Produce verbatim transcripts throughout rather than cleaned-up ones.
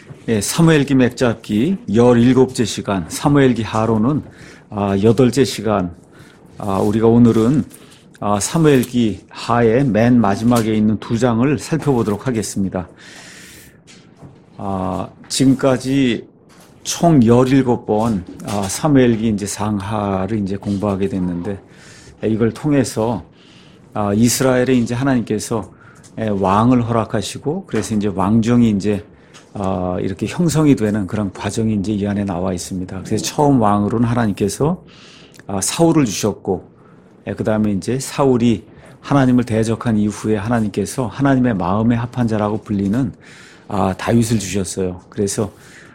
예, 사무엘기 맥잡기 열일곱째 시간, 사무엘기 하로는 아, 여덟째 시간. 아, 우리가 오늘은 아, 사무엘기 하의 맨 마지막에 있는 두 장을 살펴보도록 하겠습니다. 아, 지금까지 총 열일곱 번 아, 사무엘기 이제 상하를 이제 공부하게 됐는데, 이걸 통해서 아, 이스라엘에 이제 하나님께서 왕을 허락하시고, 그래서 이제 왕정이 이제 어, 이렇게 형성이 되는 그런 과정이 이제 이 안에 나와 있습니다. 그래서 처음 왕으로는 하나님께서 어, 사울을 주셨고, 예, 그 다음에 이제 사울이 하나님을 대적한 이후에 하나님께서 하나님의 마음에 합한 자라고 불리는 어, 다윗을 주셨어요. 그래서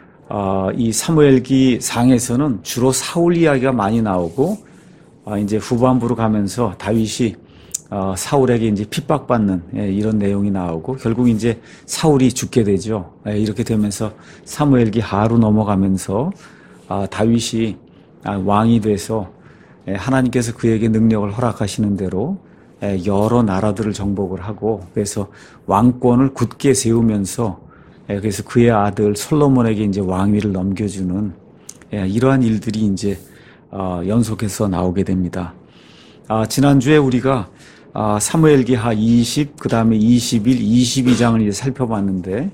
어, 이 사무엘기 상에서는 주로 사울 이야기가 많이 나오고, 어, 이제 후반부로 가면서 다윗이 어, 사울에게 이제 핍박받는, 예, 이런 내용이 나오고, 결국 이제 사울이 죽게 되죠. 예, 이렇게 되면서 사무엘기 하로 넘어가면서, 아, 다윗이 아, 왕이 돼서, 예, 하나님께서 그에게 능력을 허락하시는 대로, 예, 여러 나라들을 정복을 하고, 그래서 왕권을 굳게 세우면서, 예, 그래서 그의 아들 솔로몬에게 이제 왕위를 넘겨주는, 예, 이러한 일들이 이제, 어, 연속해서 나오게 됩니다. 아, 지난주에 우리가 아, 사무엘기하 이십, 그 다음에 이십일, 이십이 장을 이제 살펴봤는데,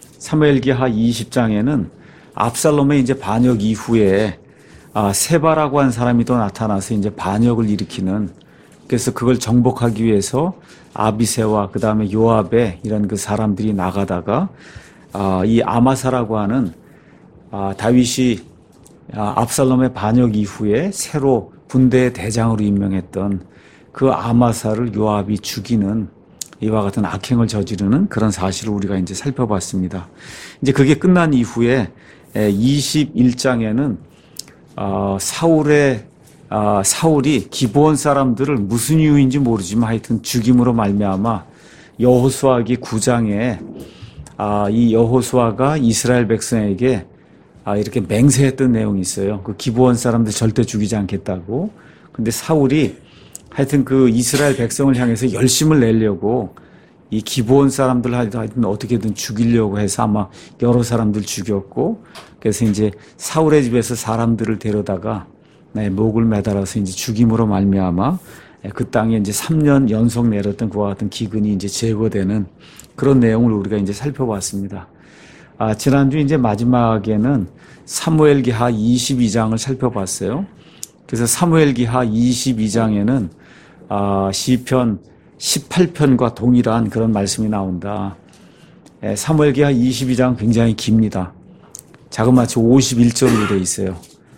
사무엘기하 이십 장에는 압살롬의 이제 반역 이후에 아, 세바라고 한 사람이 또 나타나서 이제 반역을 일으키는, 그래서 그걸 정복하기 위해서 아비새와 그 다음에 요압의 이런 그 사람들이 나가다가 아, 이 아마사라고 하는 아, 다윗이 아, 압살롬의 반역 이후에 새로 군대의 대장으로 임명했던 그 아마사를 요압이 죽이는 이와 같은 악행을 저지르는 그런 사실을 우리가 이제 살펴봤습니다. 이제 그게 끝난 이후에 이십일 장에는 어, 사울의 어, 사울이 기브온 사람들을 무슨 이유인지 모르지만 하여튼 죽임으로 말미암아 여호수아기 구 장에 아, 이 여호수아가 이스라엘 백성에게 아, 이렇게 맹세했던 내용이 있어요. 그 기브온 사람들 절대 죽이지 않겠다고. 근데 사울이 하여튼 그 이스라엘 백성을 향해서 열심을 내려고 이 기브온 사람들 하여튼 어떻게든 죽이려고 해서 아마 여러 사람들 죽였고, 그래서 이제 사울의 집에서 사람들을 데려다가 네, 목을 매달아서 이제 죽임으로 말미암아 그 땅에 이제 삼 년 연속 내렸던 그와 같은 기근이 이제 제거되는 그런 내용을 우리가 이제 살펴봤습니다. 아, 지난주 이제 마지막에는 사무엘기하 이십이 장을 살펴봤어요. 그래서 사무엘기하 이십이 장에는 아, 시편 십팔 편과 동일한 그런 말씀이 나온다. 예, 사무엘기하 이십이 장 굉장히 깁니다. 자그마치 오십일 절로 되어 있어요.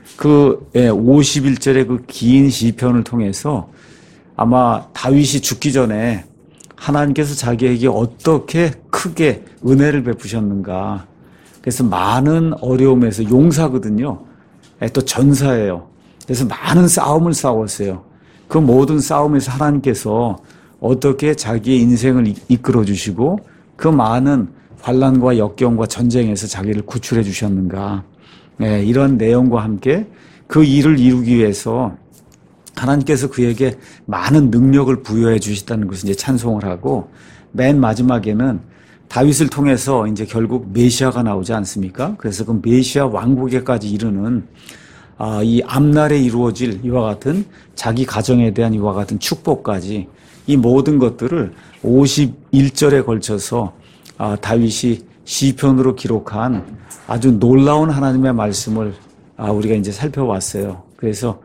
그 예, 오십일 절의 그 긴 시편을 통해서 아마 다윗이 죽기 전에 하나님께서 자기에게 어떻게 크게 은혜를 베푸셨는가. 그래서 많은 어려움에서 용사거든요. 예, 또 전사예요. 그래서 많은 싸움을 싸웠어요. 그 모든 싸움에서 하나님께서 어떻게 자기의 인생을 이끌어 주시고 그 많은 환난과 역경과 전쟁에서 자기를 구출해 주셨는가. 네, 이런 내용과 함께 그 일을 이루기 위해서 하나님께서 그에게 많은 능력을 부여해 주셨다는 것을 이제 찬송을 하고, 맨 마지막에는 다윗을 통해서 이제 결국 메시아가 나오지 않습니까? 그래서 그 메시아 왕국에까지 이르는 아, 이 앞날에 이루어질 이와 같은 자기 가정에 대한 이와 같은 축복까지 이 모든 것들을 오십일 절에 걸쳐서 아, 다윗이 시편으로 기록한 아주 놀라운 하나님의 말씀을 아, 우리가 이제 살펴봤어요. 그래서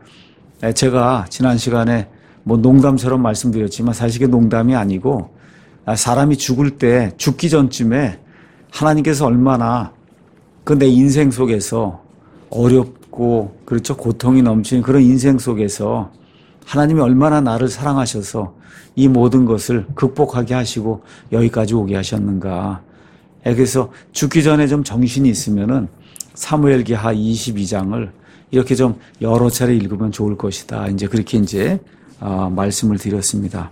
제가 지난 시간에 뭐 농담처럼 말씀드렸지만 사실 이게 농담이 아니고, 아, 사람이 죽을 때 죽기 전쯤에 하나님께서 얼마나 그 내 인생 속에서 어렵 고 그렇죠. 고통이 넘치는 그런 인생 속에서 하나님이 얼마나 나를 사랑하셔서 이 모든 것을 극복하게 하시고 여기까지 오게 하셨는가. 그래서 죽기 전에 좀 정신이 있으면은 사무엘기하 이십이 장을 이렇게 좀 여러 차례 읽으면 좋을 것이다. 이제 그렇게 이제 어, 말씀을 드렸습니다.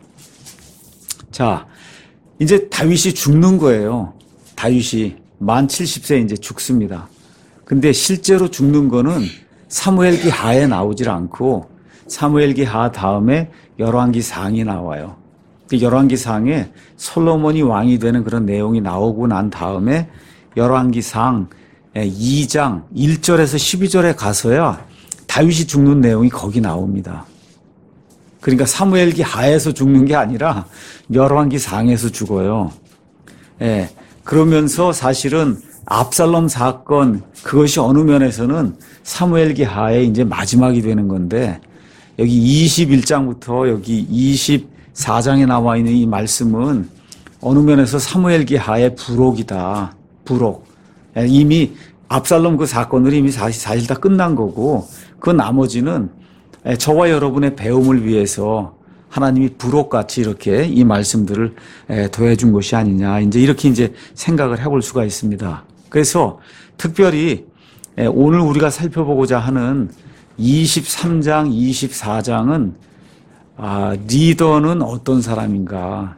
자, 이제 다윗이 죽는 거예요. 다윗이 만 칠십 세 이제 죽습니다. 근데 실제로 죽는 거는 사무엘기 하에 나오질 않고 사무엘기 하 다음에 열왕기 상이 나와요. 열왕기 상에 솔로몬이 왕이 되는 그런 내용이 나오고 난 다음에 열왕기상 이 장 일 절에서 십이 절에 가서야 다윗이 죽는 내용이 거기 나옵니다. 그러니까 사무엘기 하에서 죽는 게 아니라 열왕기상에서 죽어요. 예. 그러면서 사실은 압살롬 사건 그것이 어느 면에서는 사무엘기 하의 이제 마지막이 되는 건데 여기 이십일 장부터 여기 이십사 장에 나와 있는 이 말씀은 어느 면에서 사무엘기 하의 부록이다. 부록. 예. 이미 압살롬 그 사건으로 이미 사실, 사실 다 끝난 거고 그 나머지는 저와 여러분의 배움을 위해서 하나님이 부록같이 이렇게 이 말씀들을 더해준 것이 아니냐. 이제 이렇게 이제 생각을 해볼 수가 있습니다. 그래서 특별히 오늘 우리가 살펴보고자 하는 이십삼 장, 이십사 장은 아, 리더는 어떤 사람인가.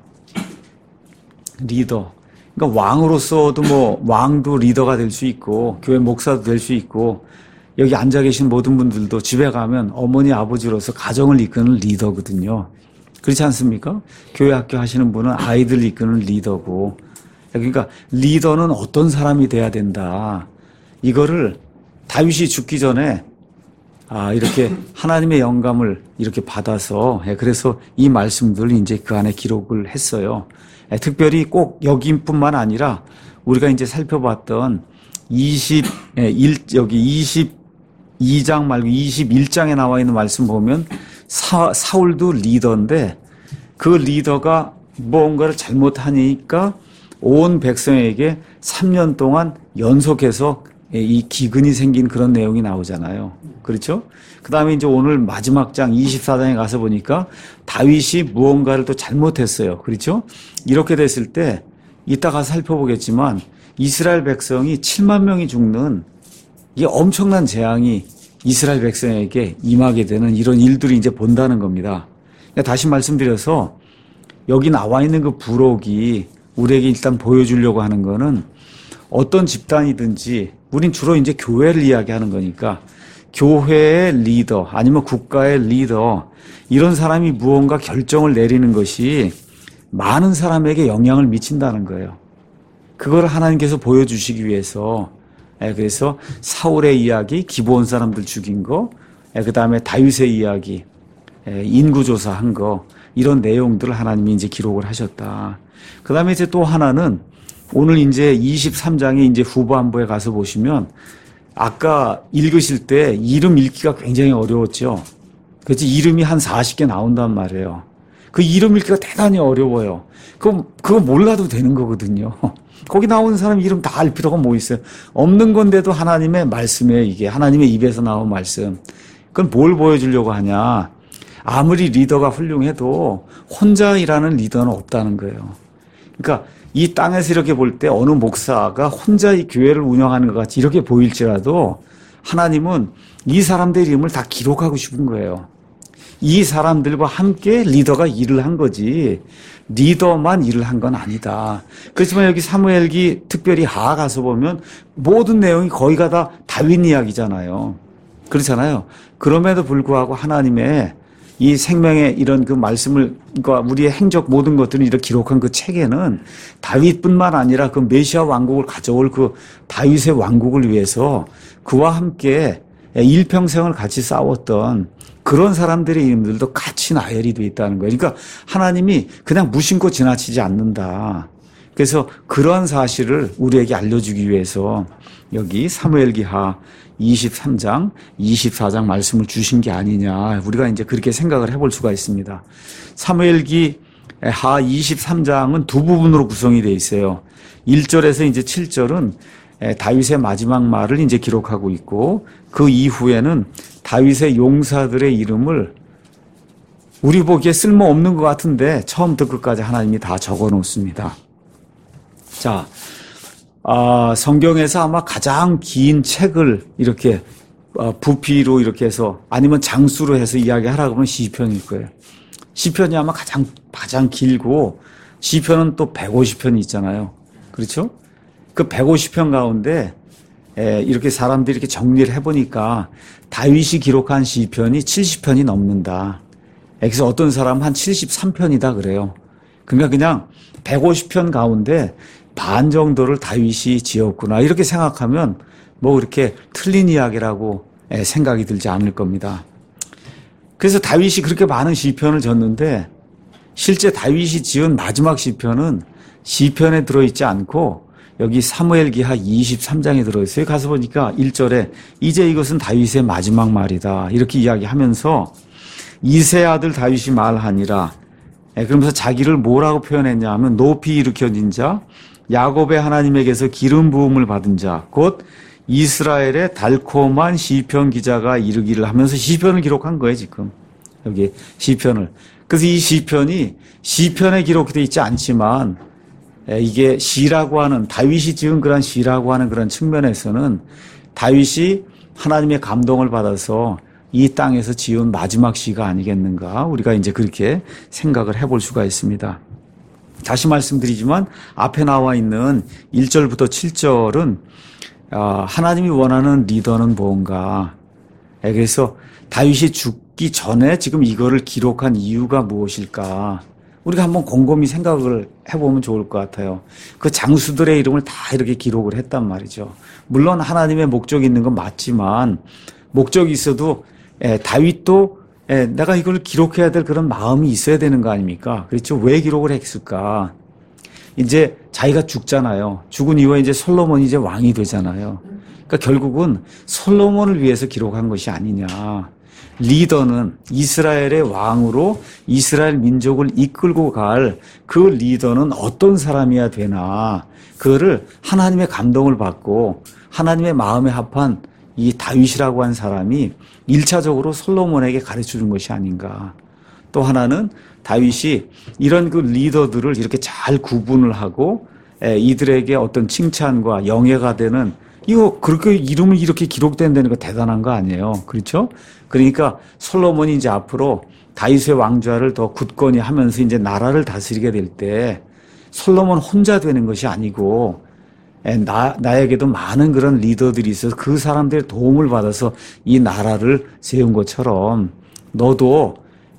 리더. 그러니까 왕으로서도 뭐 왕도 리더가 될 수 있고 교회 목사도 될 수 있고 여기 앉아 계신 모든 분들도 집에 가면 어머니 아버지로서 가정을 이끄는 리더거든요. 그렇지 않습니까? 교회 학교 하시는 분은 아이들 이끄는 리더고 그러니까 리더는 어떤 사람이 돼야 된다. 이거를 다윗이 죽기 전에 아 이렇게 하나님의 영감을 이렇게 받아서 그래서 이 말씀들을 이제 그 안에 기록을 했어요. 특별히 꼭 여기뿐만 아니라 우리가 이제 살펴봤던 이십일 여기 이십이 장 말고 이십일 장에 나와 있는 말씀 보면 사, 사울도 리더인데 그 리더가 무언가를 잘못하니까 온 백성에게 삼 년 동안 연속해서 이 기근이 생긴 그런 내용이 나오잖아요. 그렇죠? 그 다음에 이제 오늘 마지막 장 이십사 장에 가서 보니까 다윗이 무언가를 또 잘못했어요. 그렇죠? 이렇게 됐을 때 이따가 살펴보겠지만 이스라엘 백성이 칠만 명이 죽는 이게 엄청난 재앙이 이스라엘 백성에게 임하게 되는 이런 일들이 이제 본다는 겁니다. 다시 말씀드려서 여기 나와 있는 그 부록이 우리에게 일단 보여주려고 하는 거는 어떤 집단이든지 우린 주로 이제 교회를 이야기하는 거니까 교회의 리더 아니면 국가의 리더 이런 사람이 무언가 결정을 내리는 것이 많은 사람에게 영향을 미친다는 거예요. 그걸 하나님께서 보여주시기 위해서 그래서 사울의 이야기, 기브온 사람들 죽인 거, 그 다음에 다윗의 이야기, 인구조사한 거 이런 내용들을 하나님이 이제 기록을 하셨다. 그 다음에 이제 또 하나는 오늘 이제 이십삼 장의 이제 후반부에 가서 보시면 아까 읽으실 때 이름 읽기가 굉장히 어려웠죠. 그렇지 이름이 한 사십 개 나온단 말이에요. 그 이름 읽기가 대단히 어려워요. 그거 그거 몰라도 되는 거거든요. 거기 나오는 사람 이름 다 알 필요가 뭐 있어요. 없는 건데도 하나님의 말씀에 이게 하나님의 입에서 나온 말씀. 그건 뭘 보여주려고 하냐. 아무리 리더가 훌륭해도 혼자 일하는 리더는 없다는 거예요. 그러니까 이 땅에서 이렇게 볼 때 어느 목사가 혼자 이 교회를 운영하는 것 같이 이렇게 보일지라도 하나님은 이 사람들의 이름을 다 기록하고 싶은 거예요. 이 사람들과 함께 리더가 일을 한 거지 리더만 일을 한 건 아니다. 그렇지만 여기 사무엘기 특별히 하 가서 보면 모든 내용이 거의가 다 다윗 이야기잖아요. 그렇잖아요. 그럼에도 불구하고 하나님의 이 생명의 이런 그 말씀을, 그러니까 우리의 행적 모든 것들을 이렇게 기록한 그 책에는 다윗뿐만 아니라 그 메시아 왕국을 가져올 그 다윗의 왕국을 위해서 그와 함께 일평생을 같이 싸웠던 그런 사람들의 이름들도 같이 나열이 되어 있다는 거예요. 그러니까 하나님이 그냥 무심코 지나치지 않는다. 그래서 그러한 사실을 우리에게 알려주기 위해서 여기 사무엘기하 이십삼 장, 이십사 장 말씀을 주신 게 아니냐. 우리가 이제 그렇게 생각을 해볼 수가 있습니다. 사무엘기 하 이십삼 장은 두 부분으로 구성이 되어 있어요. 일 절에서 이제 칠 절은 다윗의 마지막 말을 이제 기록하고 있고 그 이후에는 다윗의 용사들의 이름을 우리 보기에 쓸모없는 것 같은데 처음부터 끝까지 하나님이 다 적어 놓습니다. 자, 아, 성경에서 아마 가장 긴 책을 이렇게 어, 부피로 이렇게 해서 아니면 장수로 해서 이야기하라고 하면 시편일 거예요. 시편이 아마 가장 가장 길고 시편은 또 백오십 편이 있잖아요. 그렇죠? 그 백오십 편 가운데 에, 이렇게 사람들이 이렇게 정리를 해보니까 다윗이 기록한 시편이 칠십 편이 넘는다. 그래서 어떤 사람은 한 칠십삼 편이다 그래요. 그러니까 그냥 백오십 편 가운데 반 정도를 다윗이 지었구나. 이렇게 생각하면 뭐 그렇게 틀린 이야기라고 생각이 들지 않을 겁니다. 그래서 다윗이 그렇게 많은 시편을 졌는데 실제 다윗이 지은 마지막 시편은 시편에 들어있지 않고 여기 사무엘기하 이십삼 장에 들어있어요. 가서 보니까 일 절에 이제 이것은 다윗의 마지막 말이다. 이렇게 이야기하면서 이세 아들 다윗이 말하니라. 그러면서 자기를 뭐라고 표현했냐 하면 높이 일으켜진 자, 야곱의 하나님에게서 기름 부음을 받은 자, 곧 이스라엘의 달콤한 시편 기자가 이르기를 하면서 시편을 기록한 거예요, 지금. 여기 시편을. 그래서 이 시편이 시편에 기록되어 있지 않지만 이게 시라고 하는, 다윗이 지은 그런 시라고 하는 그런 측면에서는 다윗이 하나님의 감동을 받아서 이 땅에서 지은 마지막 시가 아니겠는가. 우리가 이제 그렇게 생각을 해볼 수가 있습니다. 다시 말씀드리지만 앞에 나와 있는 일 절부터 칠 절은 하나님이 원하는 리더는 뭔가. 그래서 다윗이 죽기 전에 지금 이거를 기록한 이유가 무엇일까. 우리가 한번 곰곰이 생각을 해보면 좋을 것 같아요. 그 장수들의 이름을 다 이렇게 기록을 했단 말이죠. 물론 하나님의 목적이 있는 건 맞지만 목적이 있어도 에, 다윗도 에, 내가 이걸 기록해야 될 그런 마음이 있어야 되는 거 아닙니까? 그렇죠? 왜 기록을 했을까? 이제 자기가 죽잖아요. 죽은 이후에 이제 솔로몬이 이제 왕이 되잖아요. 그러니까 결국은 솔로몬을 위해서 기록한 것이 아니냐. 리더는 이스라엘의 왕으로 이스라엘 민족을 이끌고 갈 그 리더는 어떤 사람이어야 되나. 그거를 하나님의 감동을 받고 하나님의 마음에 합한 이 다윗이라고 한 사람이 일차적으로 솔로몬에게 가르쳐 준 것이 아닌가. 또 하나는 다윗이 이런 그 리더들을 이렇게 잘 구분을 하고 이들에게 어떤 칭찬과 영예가 되는, 이거 그렇게 이름을 이렇게 기록된다는 거 대단한 거 아니에요. 그렇죠? 그러니까 솔로몬이 이제 앞으로 다윗의 왕좌를 더 굳건히 하면서 이제 나라를 다스리게 될 때 솔로몬 혼자 되는 것이 아니고 나, 나에게도 많은 그런 리더들이 있어서 그 사람들의 도움을 받아서 이 나라를 세운 것처럼 너도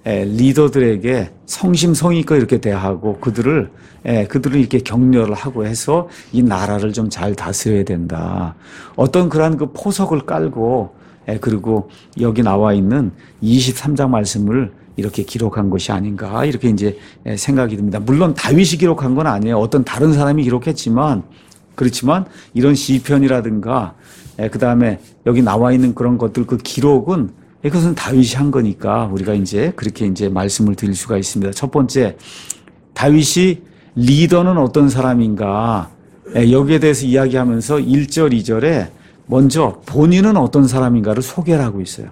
리더들에게 성심성의껏 이렇게 대하고 그들을, 그들을 이렇게 격려를 하고 해서 이 나라를 좀 잘 다스려야 된다. 어떤 그러한 그 포석을 깔고, 그리고 여기 나와 있는 이십삼 장 말씀을 이렇게 기록한 것이 아닌가. 이렇게 이제 생각이 듭니다. 물론 다윗이 기록한 건 아니에요. 어떤 다른 사람이 기록했지만, 그렇지만 이런 시편이라든가 그 다음에 여기 나와 있는 그런 것들 그 기록은 이것은 다윗이 한 거니까 우리가 이제 그렇게 이제 말씀을 드릴 수가 있습니다. 첫 번째, 다윗이 리더는 어떤 사람인가 여기에 대해서 이야기하면서 일 절, 이 절에 먼저 본인은 어떤 사람인가를 소개를 하고 있어요.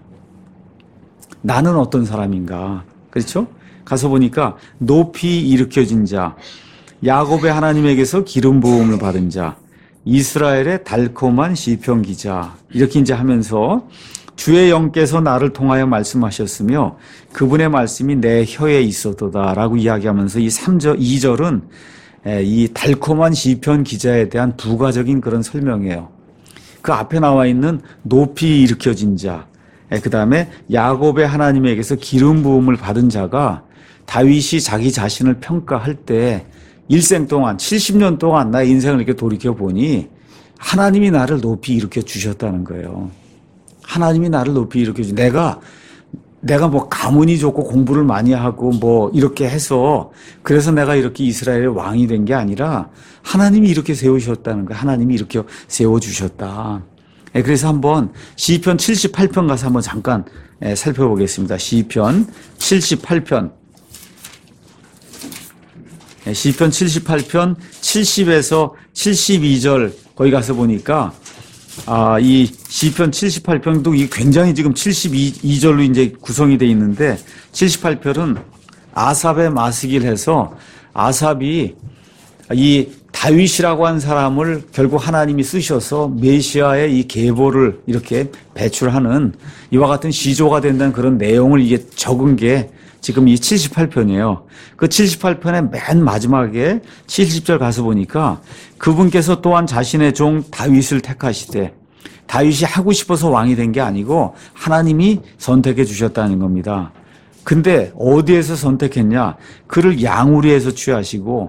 나는 어떤 사람인가. 그렇죠? 가서 보니까 높이 일으켜진 자, 야곱의 하나님에게서 기름 부음을 받은 자, 이스라엘의 달콤한 시편 기자. 이렇게 이제 하면서 주의 영께서 나를 통하여 말씀하셨으며 그분의 말씀이 내 혀에 있었도다라고 이야기하면서 이 삼 절, 이 절은 이 달콤한 시편 기자에 대한 부가적인 그런 설명이에요. 그 앞에 나와 있는 높이 일으켜진 자, 그 다음에 야곱의 하나님에게서 기름 부음을 받은 자가 다윗이 자기 자신을 평가할 때 일생 동안 칠십 년 동안 나의 인생을 이렇게 돌이켜보니 하나님이 나를 높이 일으켜 주셨다는 거예요. 하나님이 나를 높이 일으켜 주. 내가 내가 뭐 가문이 좋고 공부를 많이 하고 뭐 이렇게 해서 그래서 내가 이렇게 이스라엘의 왕이 된 게 아니라 하나님이 이렇게 세우셨다는 거예요. 하나님이 이렇게 세워주셨다. 그래서 한번 시편 칠십팔 편 가서 한번 잠깐 살펴보겠습니다. 시편 칠십팔 편. 시편 칠십팔 편 칠십에서 칠십이 절 거기 가서 보니까 아, 이 시편 칠십팔 편도 이 굉장히 지금 칠십이 절로 이제 구성이 되어 있는데 칠십팔 편은 아삽의 마스기를 해서 아삽이 이 다윗이라고 한 사람을 결국 하나님이 쓰셔서 메시아의 이 계보를 이렇게 배출하는 이와 같은 시조가 된다는 그런 내용을 이게 적은 게 지금 이 칠십팔 편이에요. 그 칠십팔 편의 맨 마지막에 칠십 절 가서 보니까 그분께서 또한 자신의 종 다윗을 택하시되 다윗이 하고 싶어서 왕이 된 게 아니고 하나님이 선택해 주셨다는 겁니다. 근데 어디에서 선택했냐? 그를 양우리에서 취하시고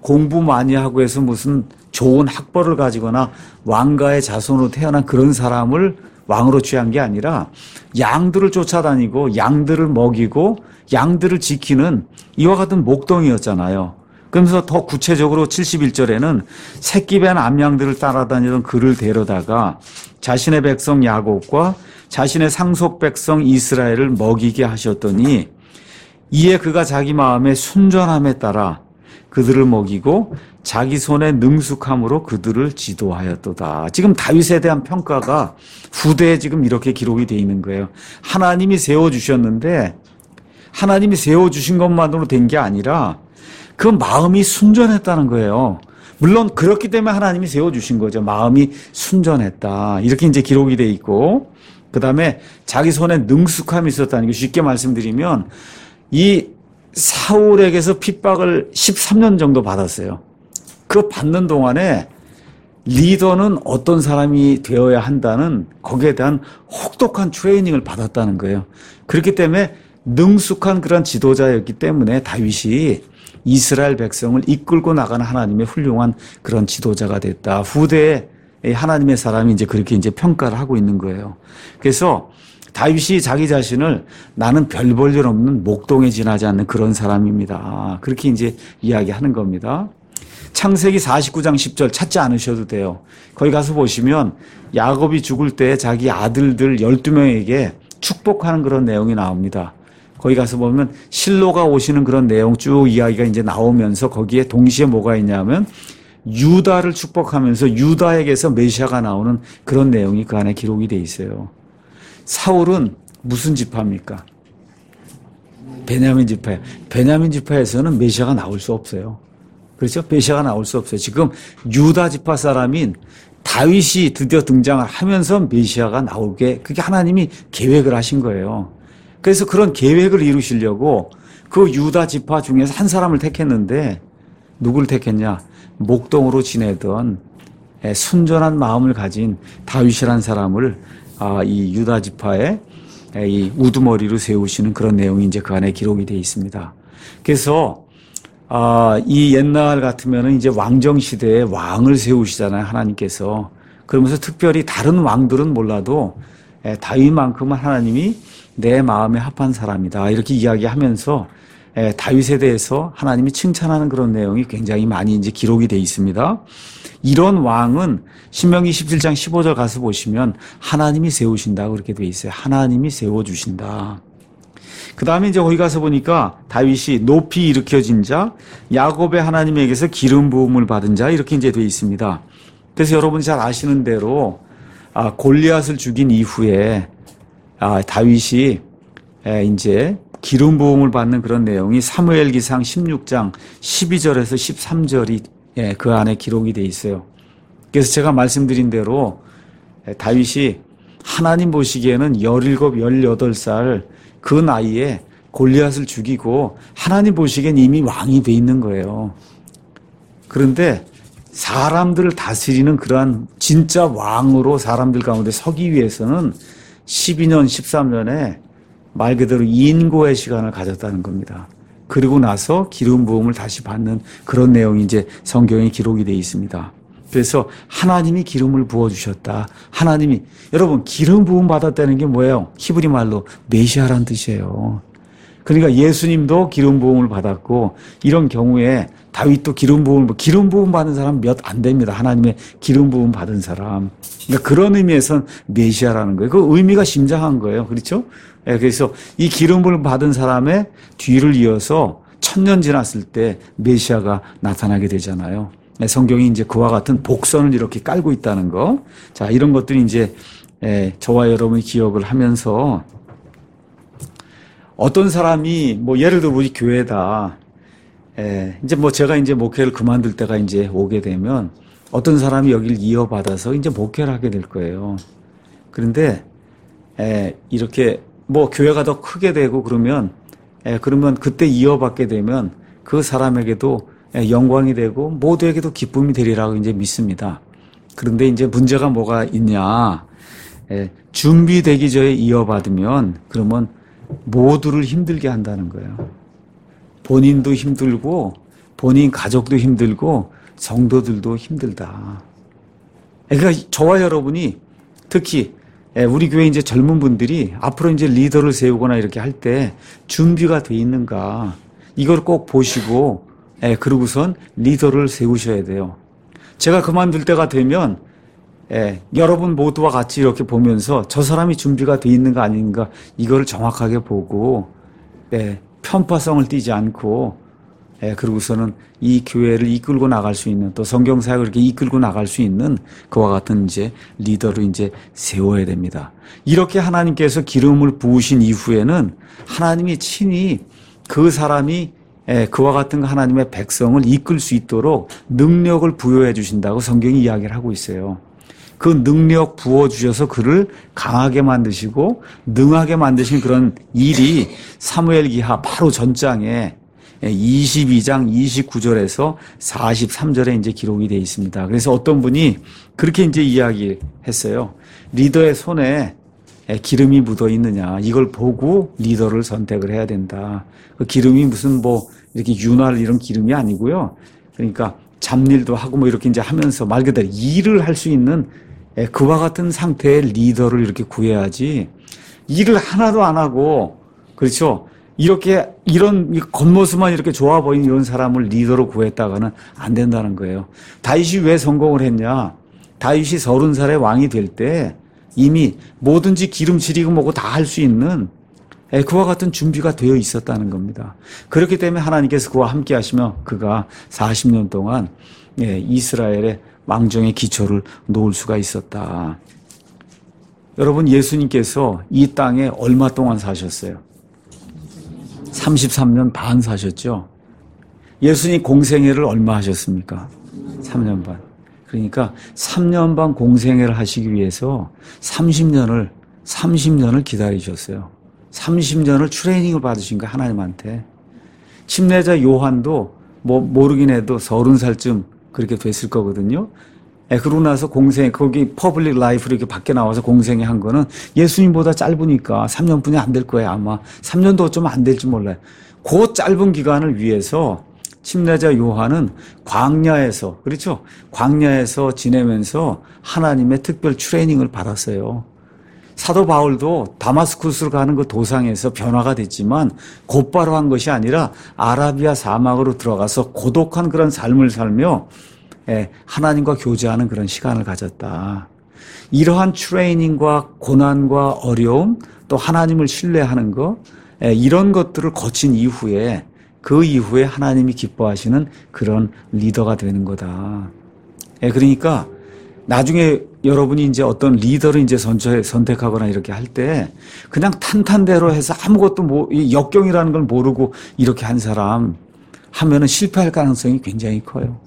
공부 많이 하고 해서 무슨 좋은 학벌을 가지거나 왕가의 자손으로 태어난 그런 사람을 왕으로 취한 게 아니라 양들을 쫓아다니고 양들을 먹이고 양들을 지키는 이와 같은 목동이었잖아요. 그러면서 더 구체적으로 칠십일 절에는 새끼 밴 암양들을 따라다니던 그를 데려다가 자신의 백성 야곱과 자신의 상속 백성 이스라엘을 먹이게 하셨더니 이에 그가 자기 마음의 순전함에 따라 그들을 먹이고 자기 손의 능숙함으로 그들을 지도하였도다. 지금 다윗에 대한 평가가 후대에 지금 이렇게 기록이 되어 있는 거예요. 하나님이 세워주셨는데 하나님이 세워주신 것만으로 된 게 아니라 그 마음이 순전했다는 거예요. 물론 그렇기 때문에 하나님이 세워주신 거죠. 마음이 순전했다. 이렇게 이제 기록이 되어 있고 그 다음에 자기 손에 능숙함이 있었다는 게 쉽게 말씀드리면 이 사울에게서 핍박을 십삼 년 정도 받았어요. 그 받는 동안에 리더는 어떤 사람이 되어야 한다는 거기에 대한 혹독한 트레이닝을 받았다는 거예요. 그렇기 때문에 능숙한 그런 지도자였기 때문에 다윗이 이스라엘 백성을 이끌고 나가는 하나님의 훌륭한 그런 지도자가 됐다. 후대에 하나님의 사람이 이제 그렇게 이제 평가를 하고 있는 거예요. 그래서 다윗이 자기 자신을 나는 별 볼 일 없는 목동에 지나지 않는 그런 사람입니다. 그렇게 이제 이야기하는 겁니다. 창세기 사십구 장 십 절 찾지 않으셔도 돼요. 거기 가서 보시면 야곱이 죽을 때 자기 아들들 열두 명에게 축복하는 그런 내용이 나옵니다. 거기 가서 보면 실로가 오시는 그런 내용 쭉 이야기가 이제 나오면서 거기에 동시에 뭐가 있냐면 유다를 축복하면서 유다에게서 메시아가 나오는 그런 내용이 그 안에 기록이 돼 있어요. 사울은 무슨 지파입니까? 베냐민 지파예요. 베냐민 지파에서는 메시아가 나올 수 없어요. 그렇죠? 메시아가 나올 수 없어요. 지금 유다 지파 사람인 다윗이 드디어 등장을 하면서 메시아가 나오게 그게 하나님이 계획을 하신 거예요. 그래서 그런 계획을 이루시려고 그 유다 지파 중에서 한 사람을 택했는데 누구를 택했냐? 목동으로 지내던 순전한 마음을 가진 다윗이라는 사람을 이 유다 지파의 이 우두머리로 세우시는 그런 내용이 이제 그 안에 기록이 되어 있습니다. 그래서 이 옛날 같으면은 이제 왕정 시대에 왕을 세우시잖아요, 하나님께서. 그러면서 특별히 다른 왕들은 몰라도 다윗만큼은 하나님이 내 마음에 합한 사람이다. 이렇게 이야기하면서 다윗에 대해서 하나님이 칭찬하는 그런 내용이 굉장히 많이 이제 기록이 되어 있습니다. 이런 왕은 신명기 십칠 장 십오 절 가서 보시면 하나님이 세우신다고 그렇게 되어 있어요. 하나님이 세워주신다. 그 다음에 이제 거기 가서 보니까 다윗이 높이 일으켜진 자, 야곱의 하나님에게서 기름 부음을 받은 자 이렇게 이제 되어 있습니다. 그래서 여러분이 잘 아시는 대로 아, 골리앗을 죽인 이후에 아, 다윗이 에, 이제 기름 부음을 받는 그런 내용이 사무엘기상 십육 장 십이 절에서 십삼 절이 예, 그 안에 기록이 돼 있어요. 그래서 제가 말씀드린 대로 에, 다윗이 하나님 보시기에는 열일곱, 열여덟 살 그 나이에 골리앗을 죽이고 하나님 보시기엔 이미 왕이 돼 있는 거예요. 그런데 사람들을 다스리는 그러한 진짜 왕으로 사람들 가운데 서기 위해서는 십이 년, 십삼 년에 말 그대로 인고의 시간을 가졌다는 겁니다. 그리고 나서 기름 부음을 다시 받는 그런 내용이 이제 성경에 기록이 되어 있습니다. 그래서 하나님이 기름을 부어주셨다. 하나님이, 여러분, 기름 부음 받았다는 게 뭐예요? 히브리 말로 메시아란 뜻이에요. 그러니까 예수님도 기름 부음을 받았고, 이런 경우에 다윗도 기름 부음을, 기름 부음 받은 사람 몇 안 됩니다. 하나님의 기름 부음 받은 사람. 그러니까 그런 의미에서는 메시아라는 거예요. 그 의미가 심장한 거예요. 그렇죠? 그래서 이 기름 부음을 받은 사람의 뒤를 이어서 천년 지났을 때 메시아가 나타나게 되잖아요. 성경이 이제 그와 같은 복선을 이렇게 깔고 있다는 거. 자, 이런 것들이 이제 저와 여러분이 기억을 하면서 어떤 사람이 뭐 예를 들어 우리 교회다. 이제 뭐 제가 이제 목회를 그만둘 때가 이제 오게 되면 어떤 사람이 여기를 이어받아서 이제 목회를 하게 될 거예요. 그런데 이렇게 뭐 교회가 더 크게 되고 그러면 그러면 그때 이어받게 되면 그 사람에게도 영광이 되고 모두에게도 기쁨이 되리라고 이제 믿습니다. 그런데 이제 문제가 뭐가 있냐? 준비되기 전에 이어받으면 그러면 모두를 힘들게 한다는 거예요. 본인도 힘들고 본인 가족도 힘들고 성도들도 힘들다. 그러니까 저와 여러분이 특히 우리 교회 이제 젊은 분들이 앞으로 이제 리더를 세우거나 이렇게 할 때 준비가 돼 있는가 이걸 꼭 보시고 그러고선 리더를 세우셔야 돼요. 제가 그만둘 때가 되면 예, 여러분 모두와 같이 이렇게 보면서 저 사람이 준비가 돼 있는가 아닌가 이걸 정확하게 보고 예, 편파성을 띠지 않고 예, 그러고서는 이 교회를 이끌고 나갈 수 있는 또 성경사역을 이렇게 이끌고 나갈 수 있는 그와 같은 이제 리더를 이제 세워야 됩니다. 이렇게 하나님께서 기름을 부으신 이후에는 하나님이 친히 그 사람이 예, 그와 같은 하나님의 백성을 이끌 수 있도록 능력을 부여해 주신다고 성경이 이야기를 하고 있어요. 그 능력 부어주셔서 그를 강하게 만드시고 능하게 만드신 그런 일이 사무엘기하 바로 전장에 이십이 장 이십구 절에서 사십삼 절에 이제 기록이 되어 있습니다. 그래서 어떤 분이 그렇게 이제 이야기했어요. 리더의 손에 기름이 묻어 있느냐 이걸 보고 리더를 선택을 해야 된다. 그 기름이 무슨 뭐 이렇게 윤활 이런 기름이 아니고요. 그러니까 잡일도 하고 뭐 이렇게 이제 하면서 말 그대로 일을 할 수 있는 그와 같은 상태의 리더를 이렇게 구해야지 일을 하나도 안 하고 그렇죠. 이렇게 이런 겉모습만 이렇게 좋아 보이는 이런 사람을 리더로 구했다가는 안 된다는 거예요. 다윗이 왜 성공을 했냐? 다윗이 서른 살의 왕이 될 때 이미 뭐든지 기름칠이고 뭐고 다 할 수 있는 그와 같은 준비가 되어 있었다는 겁니다. 그렇기 때문에 하나님께서 그와 함께 하시며 그가 사십 년 동안 이스라엘의 왕정의 기초를 놓을 수가 있었다. 여러분 예수님께서 이 땅에 얼마 동안 사셨어요? 삼십삼 년 반 사셨죠. 예수님 공생애를 얼마 하셨습니까? 삼 년 반. 그러니까 삼 년 반 공생애를 하시기 위해서 삼십 년을 삼십 년을 기다리셨어요. 삼십 년을 트레이닝을 받으신 거예요. 하나님한테. 침례자 요한도 뭐 모르긴 해도 서른 살쯤 그렇게 됐을 거거든요. 예, 그러고 나서 공생, 거기 퍼블릭 라이프로 이렇게 밖에 나와서 공생회 한 거는 예수님보다 짧으니까 삼 년뿐이 안 될 거예요, 아마. 삼 년도 좀 안 될지 몰라요. 그 짧은 기간을 위해서 침례자 요한은 광야에서, 그렇죠? 광야에서 지내면서 하나님의 특별 트레이닝을 받았어요. 사도 바울도 다마스쿠스로 가는 그 도상에서 변화가 됐지만 곧바로 한 것이 아니라 아라비아 사막으로 들어가서 고독한 그런 삶을 살며 하나님과 교제하는 그런 시간을 가졌다. 이러한 트레이닝과 고난과 어려움 또 하나님을 신뢰하는 것 이런 것들을 거친 이후에 그 이후에 하나님이 기뻐하시는 그런 리더가 되는 거다. 그러니까 나중에 여러분이 이제 어떤 리더를 이제 선택하거나 이렇게 할 때 그냥 탄탄대로 해서 아무것도 뭐 역경이라는 걸 모르고 이렇게 한 사람 하면은 실패할 가능성이 굉장히 커요.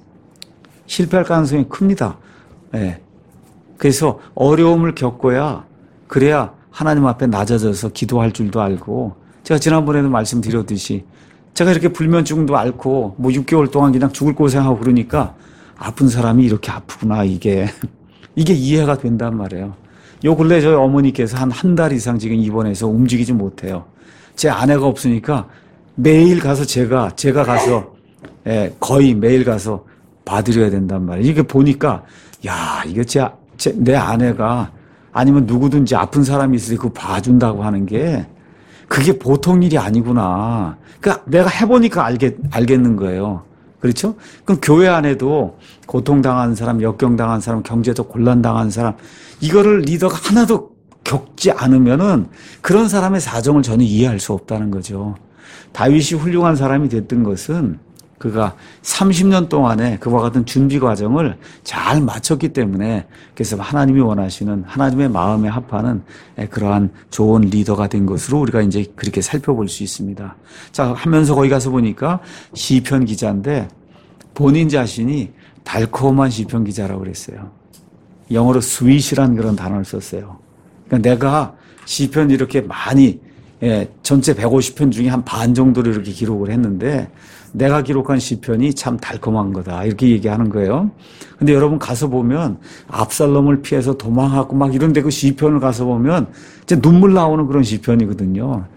실패할 가능성이 큽니다. 네. 그래서 어려움을 겪어야 그래야 하나님 앞에 낮아져서 기도할 줄도 알고 제가 지난번에도 말씀드렸듯이 제가 이렇게 불면증도 앓고 뭐 육 개월 동안 그냥 죽을 고생하고 그러니까 아픈 사람이 이렇게 아프구나 이게 이게 이해가 된단 말이에요. 요 근래 저희 어머니께서 한 한 달 이상 지금 입원해서 움직이지 못해요. 제 아내가 없으니까 매일 가서 제가 제가 가서 예, 거의 매일 가서 봐드려야 된단 말이에요. 이게 보니까 야 이게 제, 제, 내 아내가 아니면 누구든지 아픈 사람이 있을 때 그거 봐준다고 하는 게 그게 보통 일이 아니구나. 그러니까 내가 해보니까 알겠, 알겠는 거예요. 그렇죠? 그럼 교회 안에도 고통당한 사람, 역경당한 사람, 경제적 곤란당한 사람 이거를 리더가 하나도 겪지 않으면은 그런 사람의 사정을 전혀 이해할 수 없다는 거죠. 다윗이 훌륭한 사람이 됐던 것은 그가 삼십 년 동안에 그와 같은 준비 과정을 잘 마쳤기 때문에 그래서 하나님이 원하시는 하나님의 마음에 합하는 그러한 좋은 리더가 된 것으로 우리가 이제 그렇게 살펴볼 수 있습니다. 자, 하면서 거기 가서 보니까 시편 기자인데 본인 자신이 달콤한 시편 기자라고 그랬어요. 영어로 sweet이라는 그런 단어를 썼어요. 그러니까 내가 시편 이렇게 많이 예, 전체 백오십 편 중에 한 반 정도를 이렇게 기록을 했는데 내가 기록한 시편이 참 달콤한 거다 이렇게 얘기하는 거예요. 근데 여러분 가서 보면 압살롬을 피해서 도망하고 막 이런데 그 시편을 가서 보면 이제 눈물 나오는 그런 시편이거든요.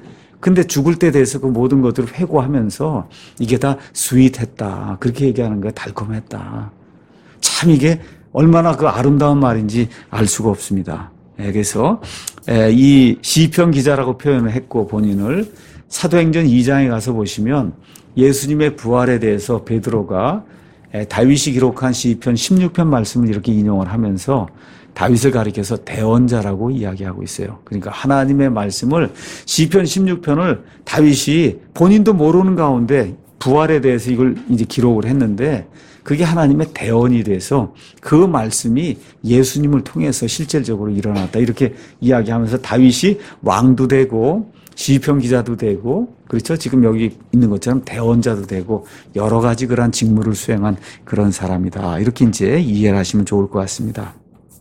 근데 죽을 때 돼서 그 모든 것들을 회고하면서 이게 다 스윗했다. 그렇게 얘기하는 거예요. 달콤했다. 참 이게 얼마나 그 아름다운 말인지 알 수가 없습니다. 그래서 이 시편 기자라고 표현을 했고 본인을 사도행전 이 장에 가서 보시면 예수님의 부활에 대해서 베드로가 다윗이 기록한 시편 십육 편 말씀을 이렇게 인용을 하면서 다윗을 가리켜서 대언자라고 이야기하고 있어요. 그러니까 하나님의 말씀을 시편 십육 편을 다윗이 본인도 모르는 가운데 부활에 대해서 이걸 이제 기록을 했는데 그게 하나님의 대언이 돼서 그 말씀이 예수님을 통해서 실질적으로 일어났다. 이렇게 이야기하면서 다윗이 왕도 되고 시편 기자도 되고 그렇죠. 지금 여기 있는 것처럼 대언자도 되고 여러 가지 그러한 직무를 수행한 그런 사람이다. 이렇게 이제 이해를 하시면 좋을 것 같습니다.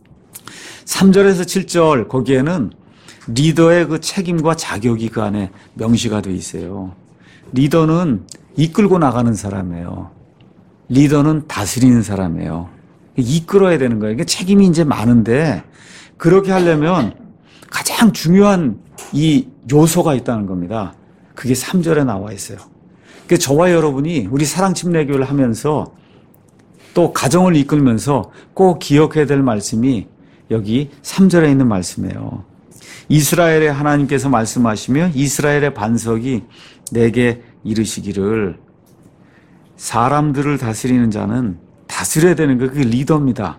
삼 절에서 칠 절 거기에는 리더의 그 책임과 자격이 그 안에 명시가 되어 있어요. 리더는 이끌고 나가는 사람이에요. 리더는 다스리는 사람이에요. 이끌어야 되는 거예요. 그러니까 책임이 이제 많은데 그렇게 하려면 가장 중요한 이 요소가 있다는 겁니다. 그게 삼 절에 나와 있어요. 그러니까 저와 여러분이 우리 사랑침례교를 하면서 또 가정을 이끌면서 꼭 기억해야 될 말씀이 여기 삼 절에 있는 말씀이에요. 이스라엘의 하나님께서 말씀하시며 이스라엘의 반석이 내게 이르시기를 사람들을 다스리는 자는 다스려야 되는 거 그게 리더입니다.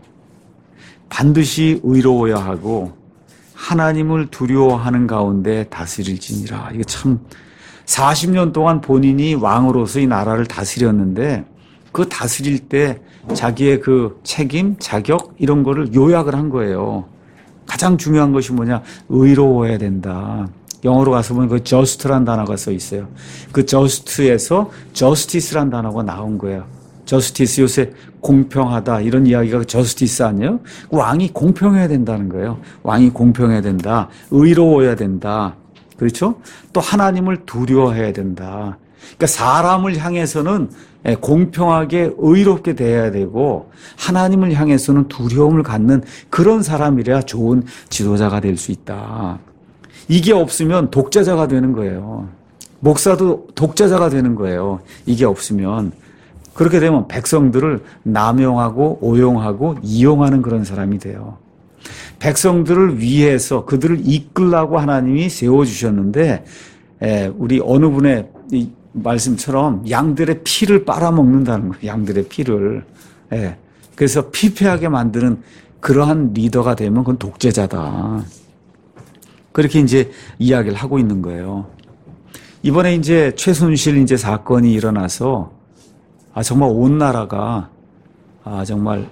반드시 의로워야 하고 하나님을 두려워하는 가운데 다스릴지니라. 이거 참 사십 년 동안 본인이 왕으로서 이 나라를 다스렸는데 그 다스릴 때 자기의 그 책임, 자격 이런 거를 요약을 한 거예요. 가장 중요한 것이 뭐냐? 의로워야 된다. 영어로 가서 보면 그 just란 단어가 써 있어요. 그 just에서 justice란 단어가 나온 거예요. justice 요새 공평하다 이런 이야기가 justice 아니에요? 왕이 공평해야 된다는 거예요. 왕이 공평해야 된다. 의로워야 된다. 그렇죠? 또 하나님을 두려워해야 된다. 그러니까 사람을 향해서는 공평하게 의롭게 대해야 되고 하나님을 향해서는 두려움을 갖는 그런 사람이래야 좋은 지도자가 될 수 있다. 이게 없으면 독재자가 되는 거예요. 목사도 독재자가 되는 거예요. 이게 없으면. 그렇게 되면 백성들을 남용하고 오용하고 이용하는 그런 사람이 돼요. 백성들을 위해서 그들을 이끌라고 하나님이 세워주셨는데 우리 어느 분의 말씀처럼 양들의 피를 빨아먹는다는 거예요. 양들의 피를. 그래서 피폐하게 만드는 그러한 리더가 되면 그건 독재자다. 그렇게 이제 이야기를 하고 있는 거예요. 이번에 이제 최순실 이제 사건이 일어나서 아 정말 온 나라가 아 정말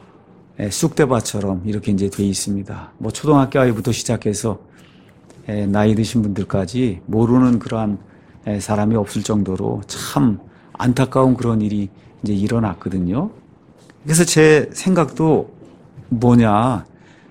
쑥대밭처럼 이렇게 이제 돼 있습니다. 뭐 초등학교 아이부터 시작해서 나이 드신 분들까지 모르는 그러한 사람이 없을 정도로 참 안타까운 그런 일이 이제 일어났거든요. 그래서 제 생각도 뭐냐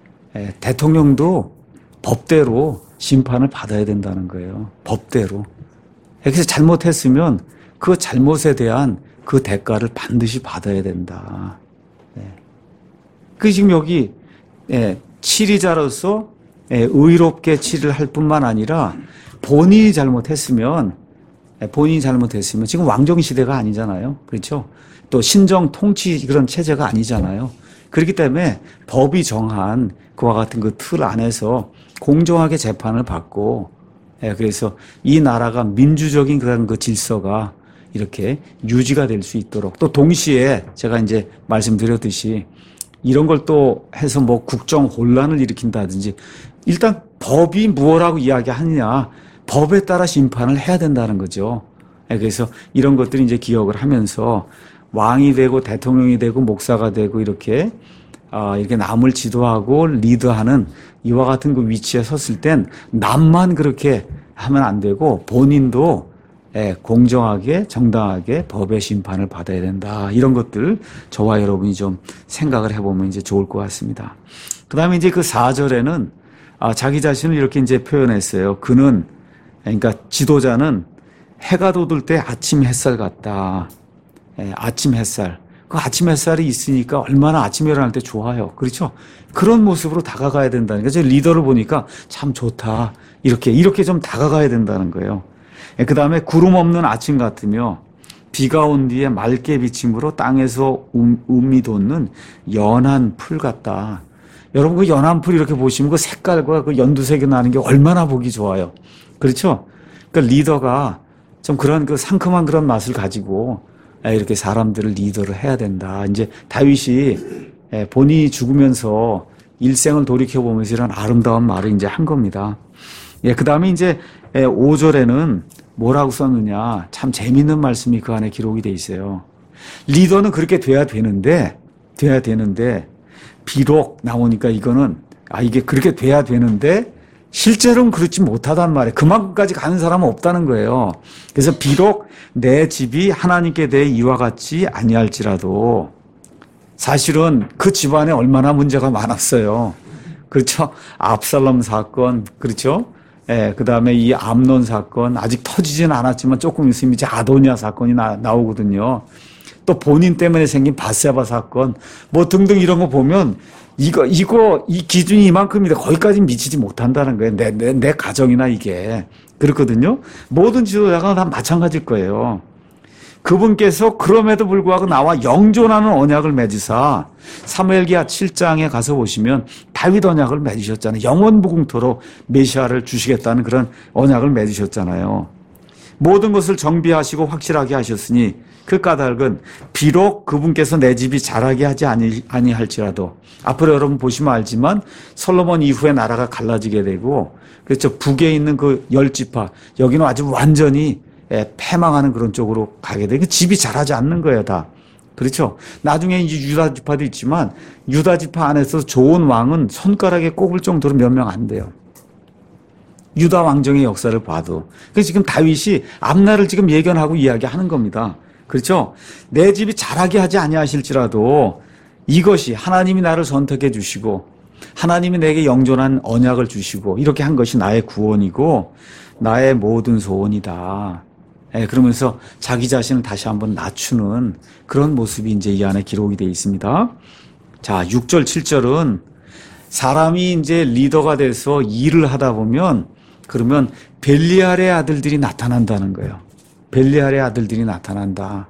대통령도 법대로 심판을 받아야 된다는 거예요. 법대로. 그래서 잘못했으면 그 잘못에 대한 그 대가를 반드시 받아야 된다. 네. 그 지금 여기 예, 치리자로서 예, 의롭게 치리를 할 뿐만 아니라 본인이 잘못했으면 예, 본인이 잘못했으면 지금 왕정 시대가 아니잖아요. 그렇죠? 또 신정 통치 그런 체제가 아니잖아요. 그렇기 때문에 법이 정한 그와 같은 그 틀 안에서 공정하게 재판을 받고 예, 그래서 이 나라가 민주적인 그런 그 질서가 이렇게 유지가 될 수 있도록 또 동시에 제가 이제 말씀드렸듯이 이런 걸 또 해서 뭐 국정 혼란을 일으킨다든지 일단 법이 무엇라고 이야기하느냐 법에 따라 심판을 해야 된다는 거죠. 예, 그래서 이런 것들이 이제 기억을 하면서 왕이 되고 대통령이 되고 목사가 되고 이렇게 아, 이렇게 남을 지도하고 리드하는 이와 같은 그 위치에 섰을 땐 남만 그렇게 하면 안 되고 본인도 예, 공정하게 정당하게 법의 심판을 받아야 된다. 이런 것들 저와 여러분이 좀 생각을 해보면 이제 좋을 것 같습니다. 그 다음에 이제 그 사 절에는 아, 자기 자신을 이렇게 이제 표현했어요. 그는 그러니까 지도자는 해가 돋을 때 아침 햇살 같다. 예, 아침 햇살. 그 아침 햇살이 있으니까 얼마나 아침에 일어날 때 좋아요. 그렇죠? 그런 모습으로 다가가야 된다는 거죠. 리더를 보니까 참 좋다. 이렇게, 이렇게 좀 다가가야 된다는 거예요. 그 다음에 구름 없는 아침 같으며 비가 온 뒤에 맑게 비침으로 땅에서 음, 음이 돋는 연한 풀 같다. 여러분 그 연한 풀 이렇게 보시면 그 색깔과 그 연두색이 나는 게 얼마나 보기 좋아요. 그렇죠? 그러니까 리더가 좀 그런 그 상큼한 그런 맛을 가지고 이렇게 사람들을 리더를 해야 된다. 이제 다윗이 본인이 죽으면서 일생을 돌이켜보면서 이런 아름다운 말을 이제 한 겁니다. 예, 그 다음에 이제 오 절에는 뭐라고 썼느냐. 참 재밌는 말씀이 그 안에 기록이 돼 있어요. 리더는 그렇게 돼야 되는데, 돼야 되는데, 비록 나오니까 이거는, 아, 이게 그렇게 돼야 되는데, 실제로는 그렇지 못하단 말이에요. 그만큼까지 가는 사람은 없다는 거예요. 그래서 비록 내 집이 하나님께 대해 이와 같지 아니할지라도 사실은 그 집안에 얼마나 문제가 많았어요. 그렇죠? 압살롬 사건, 그렇죠? 예, 그 다음에 이 암논 사건, 아직 터지진 않았지만 조금 있으면 이제 아도니아 사건이 나, 나오거든요. 또 본인 때문에 생긴 바세바 사건, 뭐 등등 이런 거 보면 이거, 이거, 이 기준이 이만큼인데 거기까지 미치지 못한다는 거예요. 내, 내, 내 가정이나 이게. 그렇거든요. 모든 지도자가 다 마찬가지일 거예요. 그분께서 그럼에도 불구하고 나와 영존하는 언약을 맺으사 사무엘기하 칠 장에 가서 보시면 다윗 언약을 맺으셨잖아요. 영원무궁토록 메시아를 주시겠다는 그런 언약을 맺으셨잖아요. 모든 것을 정비하시고 확실하게 하셨으니 그 까닭은 비록 그분께서 내 집이 자라게 하지 아니, 아니할지라도 앞으로 여러분 보시면 알지만 솔로몬 이후에 나라가 갈라지게 되고 그렇죠. 북에 있는 그 열 지파 여기는 아주 완전히 예, 패망하는 그런 쪽으로 가게 되고 집이 자라지 않는 거예요, 다. 그렇죠? 나중에 이제 유다 지파도 있지만 유다 지파 안에서 좋은 왕은 손가락에 꼽을 정도로 몇 명 안 돼요. 유다 왕정의 역사를 봐도. 그래서 지금 다윗이 앞날을 지금 예견하고 이야기하는 겁니다. 그렇죠? 내 집이 자라게 하지 아니하실지라도 이것이 하나님이 나를 선택해 주시고 하나님이 내게 영존한 언약을 주시고 이렇게 한 것이 나의 구원이고 나의 모든 소원이다. 예, 그러면서 자기 자신을 다시 한번 낮추는 그런 모습이 이제 이 안에 기록이 되어 있습니다. 자, 육 절, 칠 절은 사람이 이제 리더가 돼서 일을 하다 보면 그러면 벨리알의 아들들이 나타난다는 거예요. 벨리알의 아들들이 나타난다.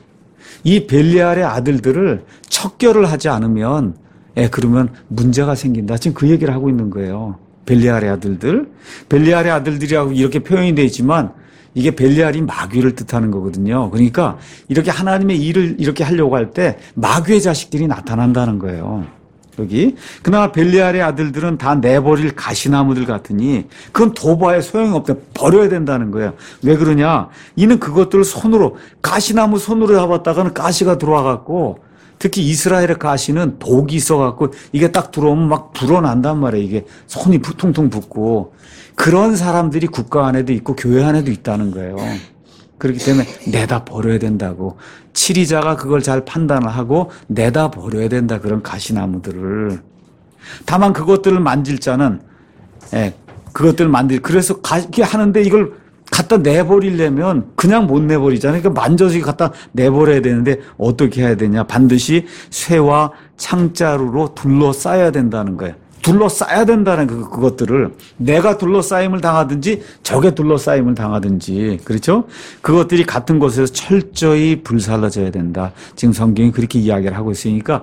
이 벨리알의 아들들을 척결을 하지 않으면 예, 그러면 문제가 생긴다. 지금 그 얘기를 하고 있는 거예요. 벨리알의 아들들. 벨리알의 아들들이라고 이렇게 표현이 되어 있지만 이게 벨리알이 마귀를 뜻하는 거거든요. 그러니까 이렇게 하나님의 일을 이렇게 하려고 할 때 마귀의 자식들이 나타난다는 거예요. 여기. 그러나 벨리알의 아들들은 다 내버릴 가시나무들 같으니 그건 도바에 소용이 없다. 버려야 된다는 거예요. 왜 그러냐? 이는 그것들을 손으로 가시나무 손으로 잡았다가는 가시가 들어와갖고 특히 이스라엘의 가시는 독이 있어갖고 이게 딱 들어오면 막 불어난단 말이에요. 이게 손이 퉁퉁 붓고 그런 사람들이 국가 안에도 있고 교회 안에도 있다는 거예요. 그렇기 때문에 내다 버려야 된다고. 치리자가 그걸 잘 판단을 하고 내다 버려야 된다. 그런 가시나무들을. 다만 그것들을 만질 자는 예, 그것들을 만들 그래서 가게 하는데 이걸 갖다 내버리려면 그냥 못 내버리잖아요. 그러니까 만져서 갖다 내버려야 되는데 어떻게 해야 되냐. 반드시 쇠와 창자루로 둘러싸야 된다는 거예요. 둘러싸야 된다는 그, 그것들을 내가 둘러싸임을 당하든지 적에 둘러싸임을 당하든지 그렇죠? 그것들이 같은 곳에서 철저히 불살라져야 된다. 지금 성경이 그렇게 이야기를 하고 있으니까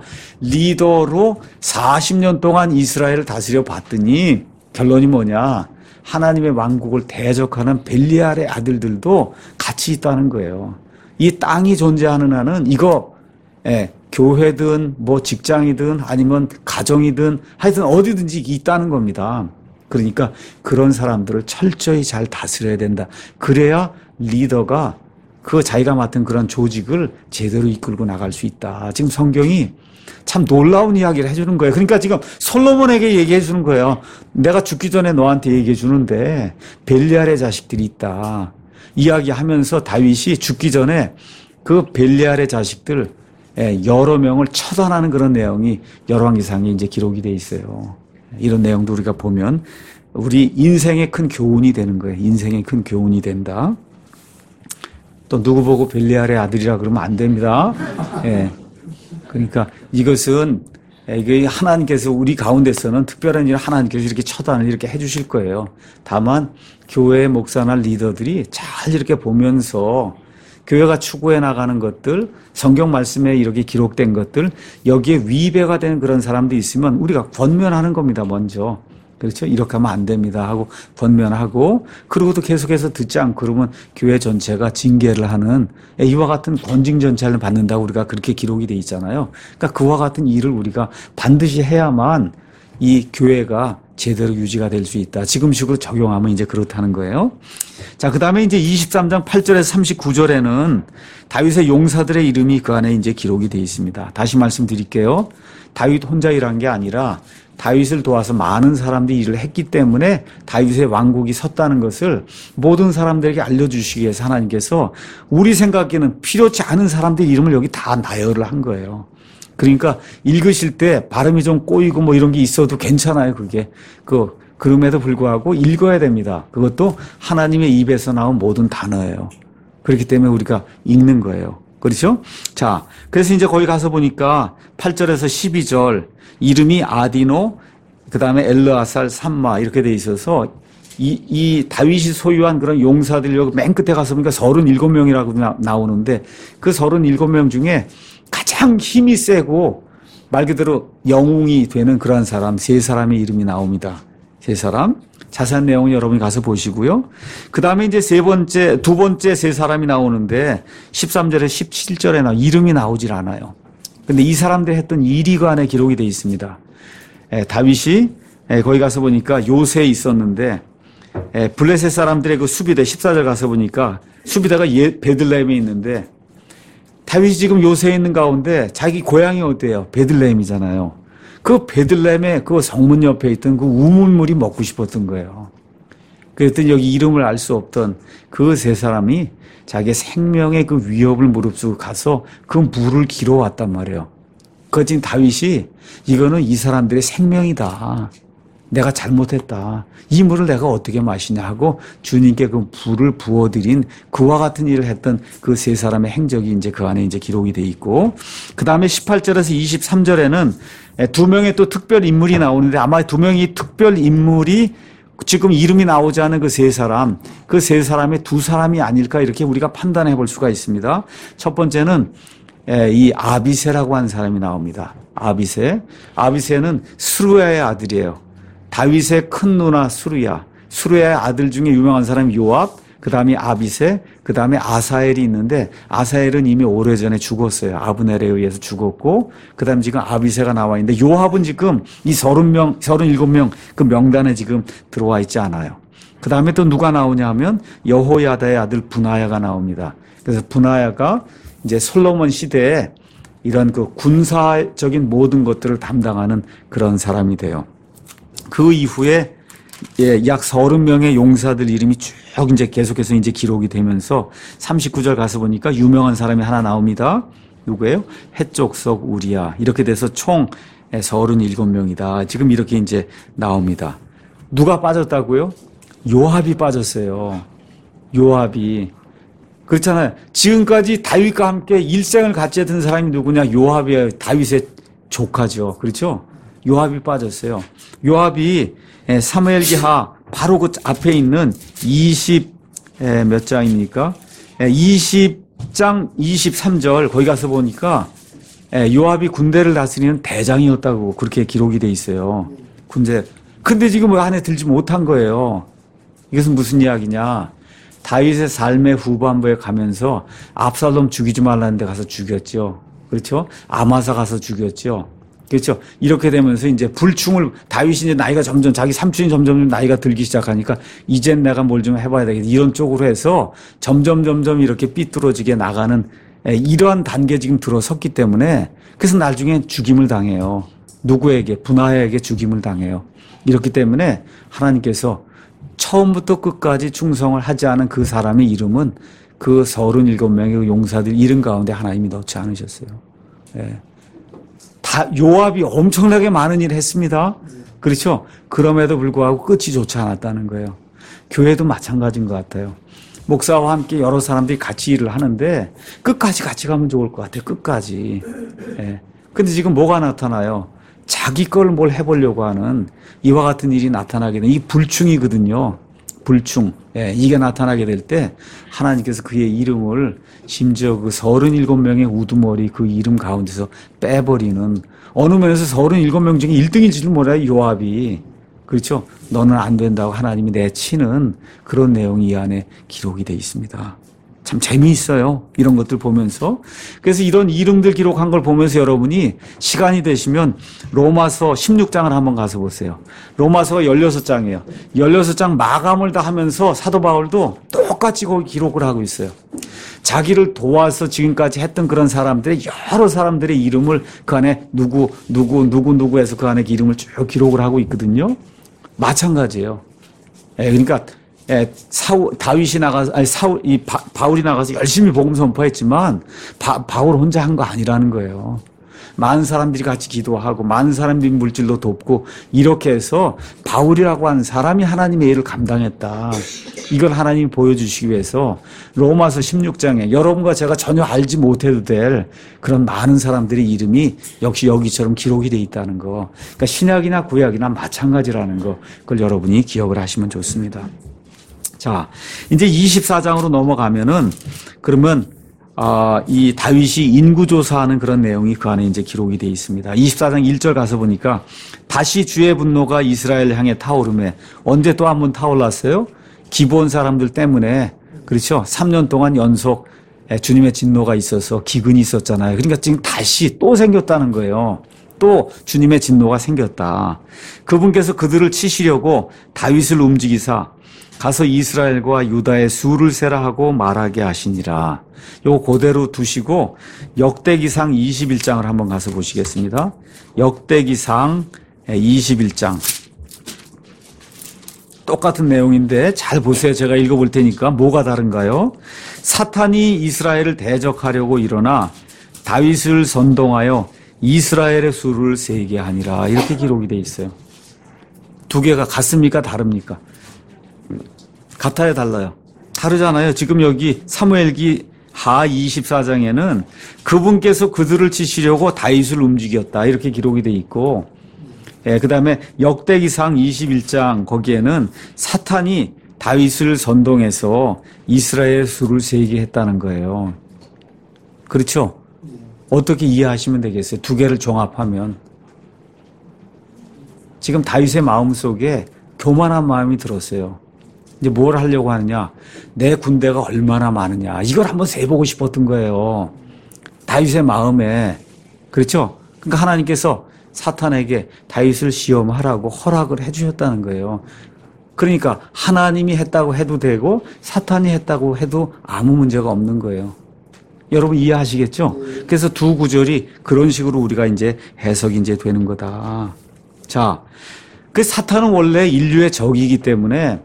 리더로 사십 년 동안 이스라엘을 다스려 봤더니 결론이 뭐냐? 하나님의 왕국을 대적하는 벨리알의 아들들도 같이 있다는 거예요. 이 땅이 존재하는 한은 이거 예, 교회든 뭐 직장이든 아니면 가정이든 하여튼 어디든지 있다는 겁니다. 그러니까 그런 사람들을 철저히 잘 다스려야 된다. 그래야 리더가 그 자기가 맡은 그런 조직을 제대로 이끌고 나갈 수 있다. 지금 성경이 참 놀라운 이야기를 해주는 거예요. 그러니까 지금 솔로몬에게 얘기해 주는 거예요. 내가 죽기 전에 너한테 얘기해 주는데 벨리알의 자식들이 있다. 이야기하면서 다윗이 죽기 전에 그 벨리알의 자식들 여러 명을 처단하는 그런 내용이 열왕기상에 이제 기록이 돼 있어요. 이런 내용도 우리가 보면 우리 인생의 큰 교훈이 되는 거예요. 인생의 큰 교훈이 된다. 또 누구 보고 벨리알의 아들이라 그러면 안 됩니다. 예. 그러니까 이것은 이게 하나님께서 우리 가운데서는 특별한 일을 하나님께서 이렇게 처단을 이렇게 해주실 거예요. 다만 교회 목사나 리더들이 잘 이렇게 보면서 교회가 추구해 나가는 것들, 성경 말씀에 이렇게 기록된 것들, 여기에 위배가 되는 그런 사람도 있으면 우리가 권면하는 겁니다, 먼저. 그렇죠? 이렇게 하면 안 됩니다 하고 권면하고, 그러고도 계속해서 듣지 않고 그러면 교회 전체가 징계를 하는 이와 같은 권징 전차를 받는다고 우리가 그렇게 기록이 돼 있잖아요. 그러니까 그와 같은 일을 우리가 반드시 해야만 이 교회가 제대로 유지가 될 수 있다. 지금식으로 적용하면 이제 그렇다는 거예요. 자, 그 다음에 이제 이십삼 장 팔 절에서 삼십구 절에는 다윗의 용사들의 이름이 그 안에 이제 기록이 되어 있습니다. 다시 말씀드릴게요. 다윗 혼자 일한 게 아니라 다윗을 도와서 많은 사람들이 일을 했기 때문에 다윗의 왕국이 섰다는 것을 모든 사람들에게 알려주시기 위해서 하나님께서 우리 생각에는 필요치 않은 사람들 이름을 여기 다 나열을 한 거예요. 그러니까 읽으실 때 발음이 좀 꼬이고 뭐 이런 게 있어도 괜찮아요. 그게 그 그럼에도 불구하고 읽어야 됩니다. 그것도 하나님의 입에서 나온 모든 단어예요. 그렇기 때문에 우리가 읽는 거예요. 그렇죠? 자, 그래서 이제 거기 가서 보니까 팔 절에서 십이 절 이름이 아디노, 그 다음에 엘르아살, 삼마 이렇게 돼 있어서 이, 이 다윗이 소유한 그런 용사들 여기 맨 끝에 가서 보니까 서른일곱 명이라고 나오는데 그 서른일곱 명 중에 가장 힘이 세고 말 그대로 영웅이 되는 그러한 사람 세 사람의 이름이 나옵니다. 세 사람. 자세한 내용은 여러분이 가서 보시고요. 그 다음에 이제 세 번째, 두 번째 세 사람이 나오는데 십삼 절에 십칠 절에 나 이름이 나오질 않아요. 근데 이 사람들이 했던 일이 그 안에 기록이 되어 있습니다. 에, 다윗이 에, 거기 가서 보니까 요새에 있었는데 에, 블레셋 사람들의 그 수비대 십사 절 가서 보니까 수비대가 예, 베들레헴에 있는데 다윗이 지금 요새에 있는 가운데 자기 고향이 어때요? 베들레헴이잖아요. 그 베들레헴의 그 성문 옆에 있던 그 우물물이 먹고 싶었던 거예요. 그랬더니 여기 이름을 알 수 없던 그 세 사람이 자기의 생명의 그 위협을 무릅쓰고 가서 그 물을 길어 왔단 말이에요. 그 지금 다윗이 이거는 이 사람들의 생명이다. 내가 잘못했다. 이 물을 내가 어떻게 마시냐 하고 주님께 그 불을 부어드린 그와 같은 일을 했던 그 세 사람의 행적이 이제 그 안에 이제 기록이 돼 있고, 그 다음에 십팔 절에서 이십삼 절에는 두 명의 또 특별 인물이 나오는데 아마 두 명이 특별 인물이 지금 이름이 나오지 않은 그 세 사람, 그 세 사람의 두 사람이 아닐까 이렇게 우리가 판단해 볼 수가 있습니다. 첫 번째는 이 아비새라고 하는 사람이 나옵니다. 아비새. 아비새는 스루야의 아들이에요. 다윗의 큰 누나 수르야, 수르야의 아들 중에 유명한 사람이 요압, 그 다음에 아비새, 그 다음에 아사엘이 있는데 아사엘은 이미 오래전에 죽었어요. 아브넬에 의해서 죽었고, 그 다음에 지금 아비새가 나와 있는데 요압은 지금 이 서른 명, 서른일곱 명 그 명단에 지금 들어와 있지 않아요. 그 다음에 또 누가 나오냐 하면 여호야다의 아들 분하야가 나옵니다. 그래서 분하야가 이제 솔로몬 시대에 이런 그 군사적인 모든 것들을 담당하는 그런 사람이 돼요. 그 이후에 예, 약 서른 명의 용사들 이름이 쭉 이제 계속해서 이제 기록이 되면서 삼십구 절 가서 보니까 유명한 사람이 하나 나옵니다. 누구예요? 헷족속 우리야. 이렇게 돼서 총 서른일곱 명이다. 지금 이렇게 이제 나옵니다. 누가 빠졌다고요? 요압이 빠졌어요. 요압이. 그렇잖아요. 지금까지 다윗과 함께 일생을 같이 했던 사람이 누구냐? 요압이에요. 다윗의 조카죠. 그렇죠? 요압이 빠졌어요. 요압이 사무엘기하 바로 그 앞에 있는 이십 몇 장입니까? 이십 장 이십삼 절 거기 가서 보니까 요압이 군대를 다스리는 대장이었다고 그렇게 기록이 돼 있어요. 군대. 근데 지금 왜 안에 들지 못한 거예요? 이것은 무슨 이야기냐? 다윗의 삶의 후반부에 가면서 압살롬 죽이지 말라는 데 가서 죽였죠. 그렇죠? 아마사 가서 죽였죠. 그렇죠. 이렇게 되면서 이제 불충을, 다윗이 이제 나이가 점점, 자기 삼촌이 점점 나이가 들기 시작하니까 이젠 내가 뭘 좀 해봐야 되겠다. 이런 쪽으로 해서 점점 점점 이렇게 삐뚤어지게 나가는 이러한 단계에 지금 들어섰기 때문에 그래서 나중에 죽임을 당해요. 누구에게? 분하야에게 죽임을 당해요. 이렇기 때문에 하나님께서 처음부터 끝까지 충성을 하지 않은 그 사람의 이름은 그 서른일곱 명의 용사들 이름 가운데 하나님이 넣지 않으셨어요. 예. 다 요압이 엄청나게 많은 일을 했습니다. 그렇죠? 그럼에도 불구하고 끝이 좋지 않았다는 거예요. 교회도 마찬가지인 것 같아요. 목사와 함께 여러 사람들이 같이 일을 하는데 끝까지 같이 가면 좋을 것 같아요. 끝까지. 예. 근데 지금 뭐가 나타나요? 자기 걸 뭘 해보려고 하는 이와 같은 일이 나타나게 되는 이 불충이거든요. 불충. 예, 이게 나타나게 될 때 하나님께서 그의 이름을 심지어 그 서른일곱 명의 우두머리 그 이름 가운데서 빼버리는, 어느 면에서 서른일곱 명 중에 일 등일지도 몰라요, 요압이. 그렇죠? 너는 안 된다고 하나님이 내치는 그런 내용이 이 안에 기록이 되어 있습니다. 참 재미있어요. 이런 것들 보면서. 그래서 이런 이름들 기록한 걸 보면서 여러분이 시간이 되시면 로마서 십육 장을 한번 가서 보세요. 로마서가 열여섯 장이에요. 열여섯 장 마감을 다 하면서 사도 바울도 똑같이 거기 기록을 하고 있어요. 자기를 도와서 지금까지 했던 그런 사람들의 여러 사람들의 이름을 그 안에 누구 누구 누구 누구 해서 그 안에 이름을 쭉 기록을 하고 있거든요. 마찬가지예요. 예, 그러니까 예, 사울, 다윗이 나가서, 아니, 사울, 이 바, 바울이 나가서 열심히 복음 선포했지만, 바, 바울 혼자 한 거 아니라는 거예요. 많은 사람들이 같이 기도하고, 많은 사람들이 물질로 돕고, 이렇게 해서 바울이라고 하는 사람이 하나님의 일을 감당했다. 이걸 하나님이 보여주시기 위해서 로마서 십육 장에 여러분과 제가 전혀 알지 못해도 될 그런 많은 사람들의 이름이 역시 여기처럼 기록이 돼 있다는 거. 그러니까 신약이나 구약이나 마찬가지라는 거. 그걸 여러분이 기억을 하시면 좋습니다. 자, 이제 이십사 장으로 넘어가면은, 그러면, 어, 이 다윗이 인구조사하는 그런 내용이 그 안에 이제 기록이 되어 있습니다. 이십사 장 일 절 가서 보니까, 다시 주의 분노가 이스라엘 향해 타오르매, 언제 또 한 번 타올랐어요? 기브온 사람들 때문에, 그렇죠? 삼 년 동안 연속 주님의 진노가 있어서 기근이 있었잖아요. 그러니까 지금 다시 또 생겼다는 거예요. 또 주님의 진노가 생겼다. 그분께서 그들을 치시려고 다윗을 움직이사, 가서 이스라엘과 유다의 수를 세라 하고 말하게 하시니라. 요거 그대로 두시고 역대기상 이십일 장을 한번 가서 보시겠습니다. 역대기상 이십일 장. 똑같은 내용인데 잘 보세요. 제가 읽어볼 테니까 뭐가 다른가요? 사탄이 이스라엘을 대적하려고 일어나 다윗을 선동하여 이스라엘의 수를 세게 하니라. 이렇게 기록이 돼 있어요. 두 개가 같습니까? 다릅니까? 같아요, 달라요? 다르잖아요. 지금 여기 사무엘기 하 이십사 장에는 그분께서 그들을 치시려고 다윗을 움직였다. 이렇게 기록이 돼 있고, 예, 그 다음에 역대기상 이십일 장 거기에는 사탄이 다윗을 선동해서 이스라엘 수를 세게 했다는 거예요. 그렇죠? 어떻게 이해하시면 되겠어요? 두 개를 종합하면. 지금 다윗의 마음속에 교만한 마음이 들었어요. 이제 뭘 하려고 하느냐? 내 군대가 얼마나 많으냐? 이걸 한번 세보고 싶었던 거예요. 다윗의 마음에. 그렇죠? 그러니까 하나님께서 사탄에게 다윗을 시험하라고 허락을 해 주셨다는 거예요. 그러니까 하나님이 했다고 해도 되고 사탄이 했다고 해도 아무 문제가 없는 거예요. 여러분 이해하시겠죠? 그래서 두 구절이 그런 식으로 우리가 이제 해석이 이제 되는 거다. 자, 그 사탄은 원래 인류의 적이기 때문에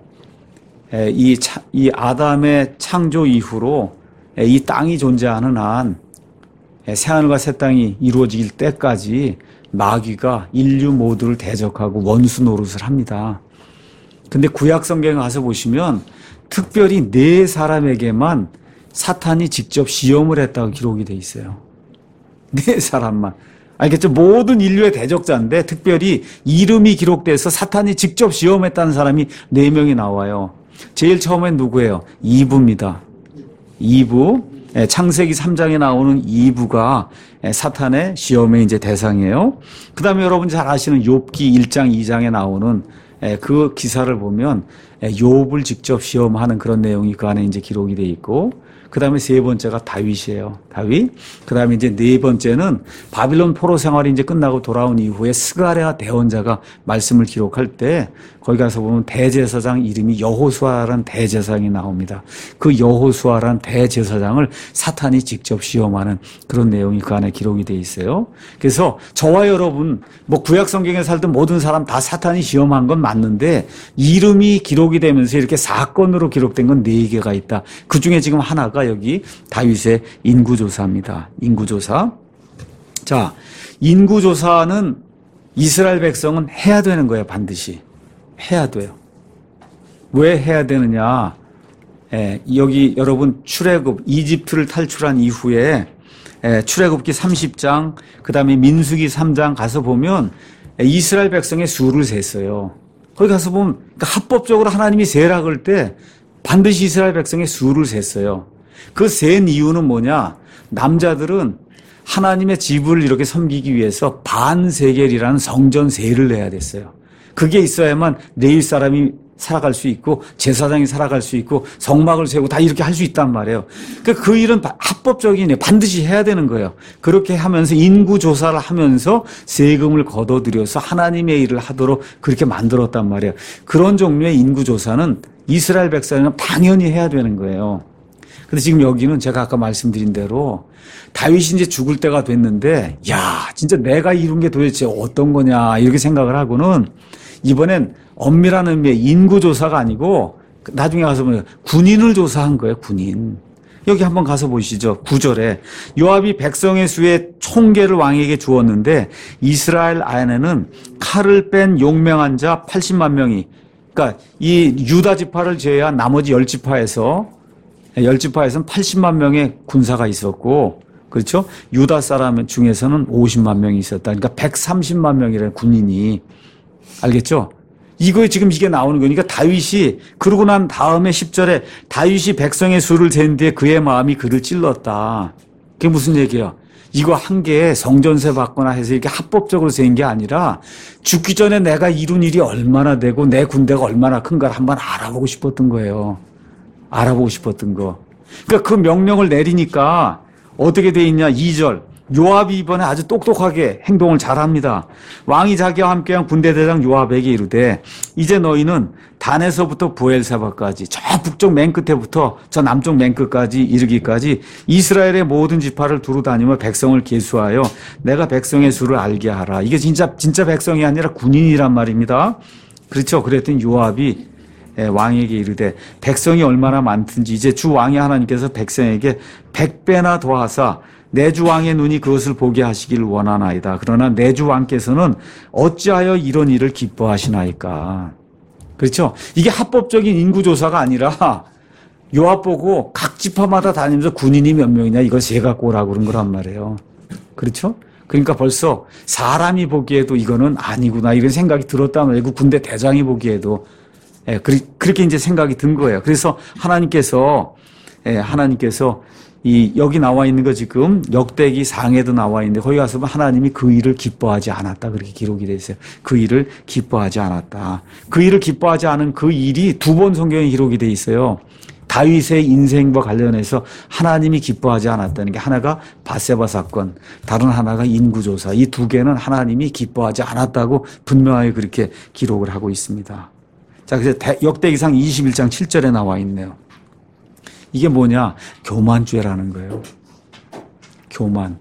이, 차, 이 아담의 창조 이후로 이 땅이 존재하는 한 새하늘과 새 땅이 이루어질 때까지 마귀가 인류 모두를 대적하고 원수 노릇을 합니다. 근데 구약 성경에 가서 보시면 특별히 네 사람에게만 사탄이 직접 시험을 했다고 기록이 돼 있어요. 네 사람만. 알겠죠? 모든 인류의 대적자인데 특별히 이름이 기록돼서 사탄이 직접 시험했다는 사람이 네 명이 나와요. 제일 처음엔 누구예요? 이브입니다. 이브. 창세기 삼 장에 나오는 이브가 사탄의 시험의 이제 대상이에요. 그 다음에 여러분 잘 아시는 욥기 일 장 이 장에 나오는 그 기사를 보면 욥을 직접 시험하는 그런 내용이 그 안에 이제 기록이 돼 있고, 그 다음에 세 번째가 다윗이에요. 다윗. 그 다음에 이제 네 번째는 바빌론 포로 생활이 이제 끝나고 돌아온 이후에 스가랴 대언자가 말씀을 기록할 때 거기 가서 보면 대제사장 이름이 여호수아라는 대제사장이 나옵니다. 그 여호수아라는 대제사장을 사탄이 직접 시험하는 그런 내용이 그 안에 기록이 돼 있어요. 그래서 저와 여러분 뭐 구약 성경에 살던 모든 사람 다 사탄이 시험한 건 맞는데 이름이 기록이 되면서 이렇게 사건으로 기록된 건 네 개가 있다. 그 중에 지금 하나가 여기 다윗의 인구조사입니다. 인구조사. 자, 인구조사는 이스라엘 백성은 해야 되는 거예요. 반드시. 해야 돼요. 왜 해야 되느냐. 예, 여기 여러분 출애굽 이집트를 탈출한 이후에 예, 출애굽기 삼십 장, 그 다음에 민수기 삼 장 가서 보면 이스라엘 백성의 수를 셌어요. 거기 가서 보면 그러니까 합법적으로 하나님이 세라 그럴 때 반드시 이스라엘 백성의 수를 셌어요. 그 센 이유는 뭐냐? 남자들은 하나님의 집을 이렇게 섬기기 위해서 반세겔이라는 성전 세를 내야 됐어요. 그게 있어야만 레위 사람이 살아갈 수 있고 제사장이 살아갈 수 있고 성막을 세우고 다 이렇게 할 수 있단 말이에요. 그러니까 그 일은 합법적이네. 반드시 해야 되는 거예요. 그렇게 하면서 인구 조사를 하면서 세금을 걷어들여서 하나님의 일을 하도록 그렇게 만들었단 말이에요. 그런 종류의 인구 조사는 이스라엘 백성은 당연히 해야 되는 거예요. 근데 지금 여기는 제가 아까 말씀드린 대로 다윗이 이제 죽을 때가 됐는데 야 진짜 내가 이룬 게 도대체 어떤 거냐 이렇게 생각을 하고는 이번엔 엄밀한 의미의 인구조사가 아니고 나중에 가서 보면 군인을 조사한 거예요. 군인. 여기 한번 가서 보시죠. 구 절에 요압이 백성의 수의 총계를 왕에게 주었는데 이스라엘 안에는 칼을 뺀 용맹한 자 팔십만 명이 그러니까 이 유다 지파를 제외한 나머지 열 지파에서 열 지파에서는 팔십만 명의 군사가 있었고 그렇죠? 유다 사람 중에서는 오십만 명이 있었다. 그러니까 백삼십만 명이라는 군인이 알겠죠? 이거 지금 이게 나오는 거니까 다윗이 그러고 난 다음에 십 절에 다윗이 백성의 수를 잰 뒤에 그의 마음이 그를 찔렀다. 그게 무슨 얘기야? 이거 한 개 성전세 받거나 해서 이렇게 합법적으로 센 게 아니라 죽기 전에 내가 이룬 일이 얼마나 되고 내 군대가 얼마나 큰가를 한번 알아보고 싶었던 거예요. 알아보고 싶었던 거. 그러니까 그 명령을 내리니까 어떻게 돼 있냐? 이 절. 요압이 이번에 아주 똑똑하게 행동을 잘합니다. 왕이 자기와 함께한 군대대장 요압에게 이르되 이제 너희는 단에서부터 부엘세바까지 저 북쪽 맨 끝에부터 저 남쪽 맨 끝까지 이르기까지 이스라엘의 모든 지파를 두루 다니며 백성을 계수하여 내가 백성의 수를 알게 하라. 이게 진짜 진짜 백성이 아니라 군인이란 말입니다. 그렇죠? 그랬더니 요압이 왕에게 이르되 백성이 얼마나 많든지 이제 주 왕이 하나님께서 백성에게 백 배나 더하사 내 주 왕의 눈이 그것을 보게 하시길 원하나이다. 그러나 내 주 왕께서는 어찌하여 이런 일을 기뻐하시나이까. 그렇죠? 이게 합법적인 인구조사가 아니라 요압 보고 각 지파마다 다니면서 군인이 몇 명이냐 이걸 세 갖고 오라고 그런 거란 말이에요. 그렇죠? 그러니까 벌써 사람이 보기에도 이거는 아니구나 이런 생각이 들었단 말이에요. 그 군대 대장이 보기에도. 예, 그렇게 이제 생각이 든 거예요. 그래서 하나님께서, 예, 하나님께서 이, 여기 나와 있는 거 지금 역대기 상에도 나와 있는데 거기 가서 보면 하나님이 그 일을 기뻐하지 않았다. 그렇게 기록이 되어 있어요. 그 일을 기뻐하지 않았다. 그 일을 기뻐하지 않은 그 일이 두 번 성경에 기록이 되어 있어요. 다윗의 인생과 관련해서 하나님이 기뻐하지 않았다는 게 하나가 바세바 사건, 다른 하나가 인구조사. 이 두 개는 하나님이 기뻐하지 않았다고 분명하게 그렇게 기록을 하고 있습니다. 자, 그래서 역대기상 이십일 장 칠 절에 나와 있네요. 이게 뭐냐? 교만죄라는 거예요. 교만.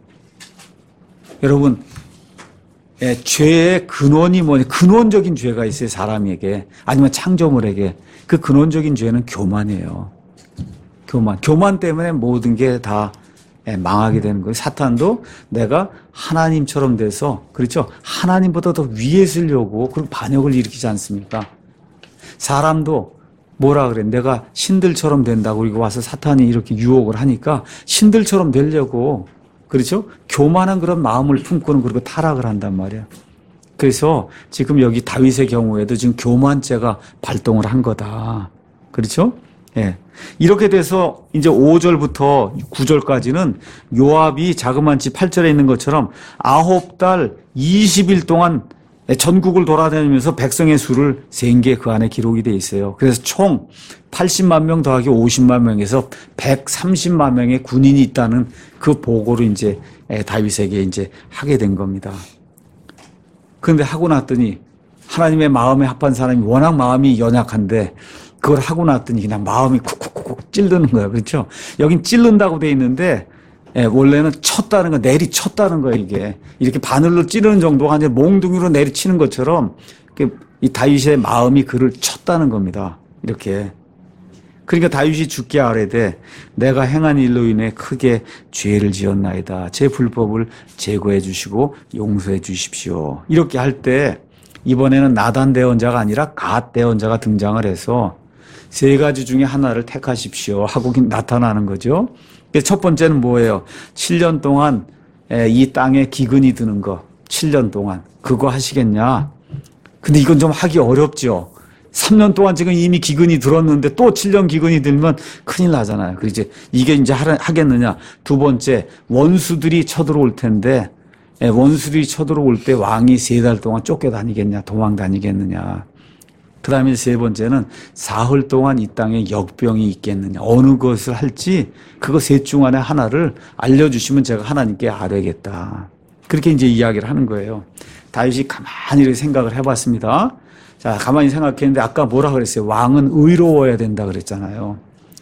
여러분, 예, 죄의 근원이 뭐냐? 근원적인 죄가 있어요, 사람에게. 아니면 창조물에게. 그 근원적인 죄는 교만이에요. 교만. 교만 때문에 모든 게 다 예, 망하게 되는 거예요. 사탄도 내가 하나님처럼 돼서, 그렇죠? 하나님보다 더 위에 쓰려고 그런 반역을 일으키지 않습니까? 사람도 뭐라 그래? 내가 신들처럼 된다고 이거 와서 사탄이 이렇게 유혹을 하니까 신들처럼 되려고 그렇죠? 교만한 그런 마음을 품고는 그리고 타락을 한단 말이야. 그래서 지금 여기 다윗의 경우에도 지금 교만죄가 발동을 한 거다. 그렇죠? 예. 이렇게 돼서 이제 오 절부터 구 절까지는 요압이 자그만치 팔 절에 있는 것처럼 아홉 달 이십 일 동안 전국을 돌아다니면서 백성의 수를 센 게 그 안에 기록이 돼 있어요. 그래서 총 팔십만 명 더하기 오십만 명에서 백삼십만 명의 군인이 있다는 그 보고를 이제 다윗에게 이제 하게 된 겁니다. 그런데 하고 났더니 하나님의 마음에 합한 사람이 워낙 마음이 연약한데 그걸 하고 났더니 그냥 마음이 쿡쿡쿡 찔르는 거예요. 그렇죠? 여긴 찔른다고 돼 있는데 예, 원래는 쳤다는 거, 내리쳤다는 거예요, 이게. 이렇게 바늘로 찌르는 정도가 아니라 몽둥이로 내리치는 것처럼, 이 다윗의 마음이 그를 쳤다는 겁니다. 이렇게. 그러니까 다윗이 죽게 아뢰되, 내가 행한 일로 인해 크게 죄를 지었나이다. 제 불법을 제거해 주시고 용서해 주십시오. 이렇게 할 때, 이번에는 나단 대언자가 아니라 갓 대언자가 등장을 해서, 세 가지 중에 하나를 택하십시오. 하고 나타나는 거죠. 첫 번째는 뭐예요? 칠 년 동안 이 땅에 기근이 드는 거. 칠 년 동안. 그거 하시겠냐? 근데 이건 좀 하기 어렵죠. 삼 년 동안 지금 이미 기근이 들었는데 또 칠 년 기근이 들면 큰일 나잖아요. 그 이제 이게 이제 하겠느냐. 두 번째, 원수들이 쳐들어올 텐데, 원수들이 쳐들어올 때 왕이 세 달 동안 쫓겨다니겠냐, 도망 다니겠느냐. 그 다음에 세 번째는 사흘 동안 이 땅에 역병이 있겠느냐. 어느 것을 할지 그거 셋 중 안에 하나를 알려주시면 제가 하나님께 아뢰겠다. 그렇게 이제 이야기를 하는 거예요. 다윗이 가만히 이렇게 생각을 해봤습니다. 자, 가만히 생각했는데 아까 뭐라 그랬어요? 왕은 의로워야 된다 그랬잖아요.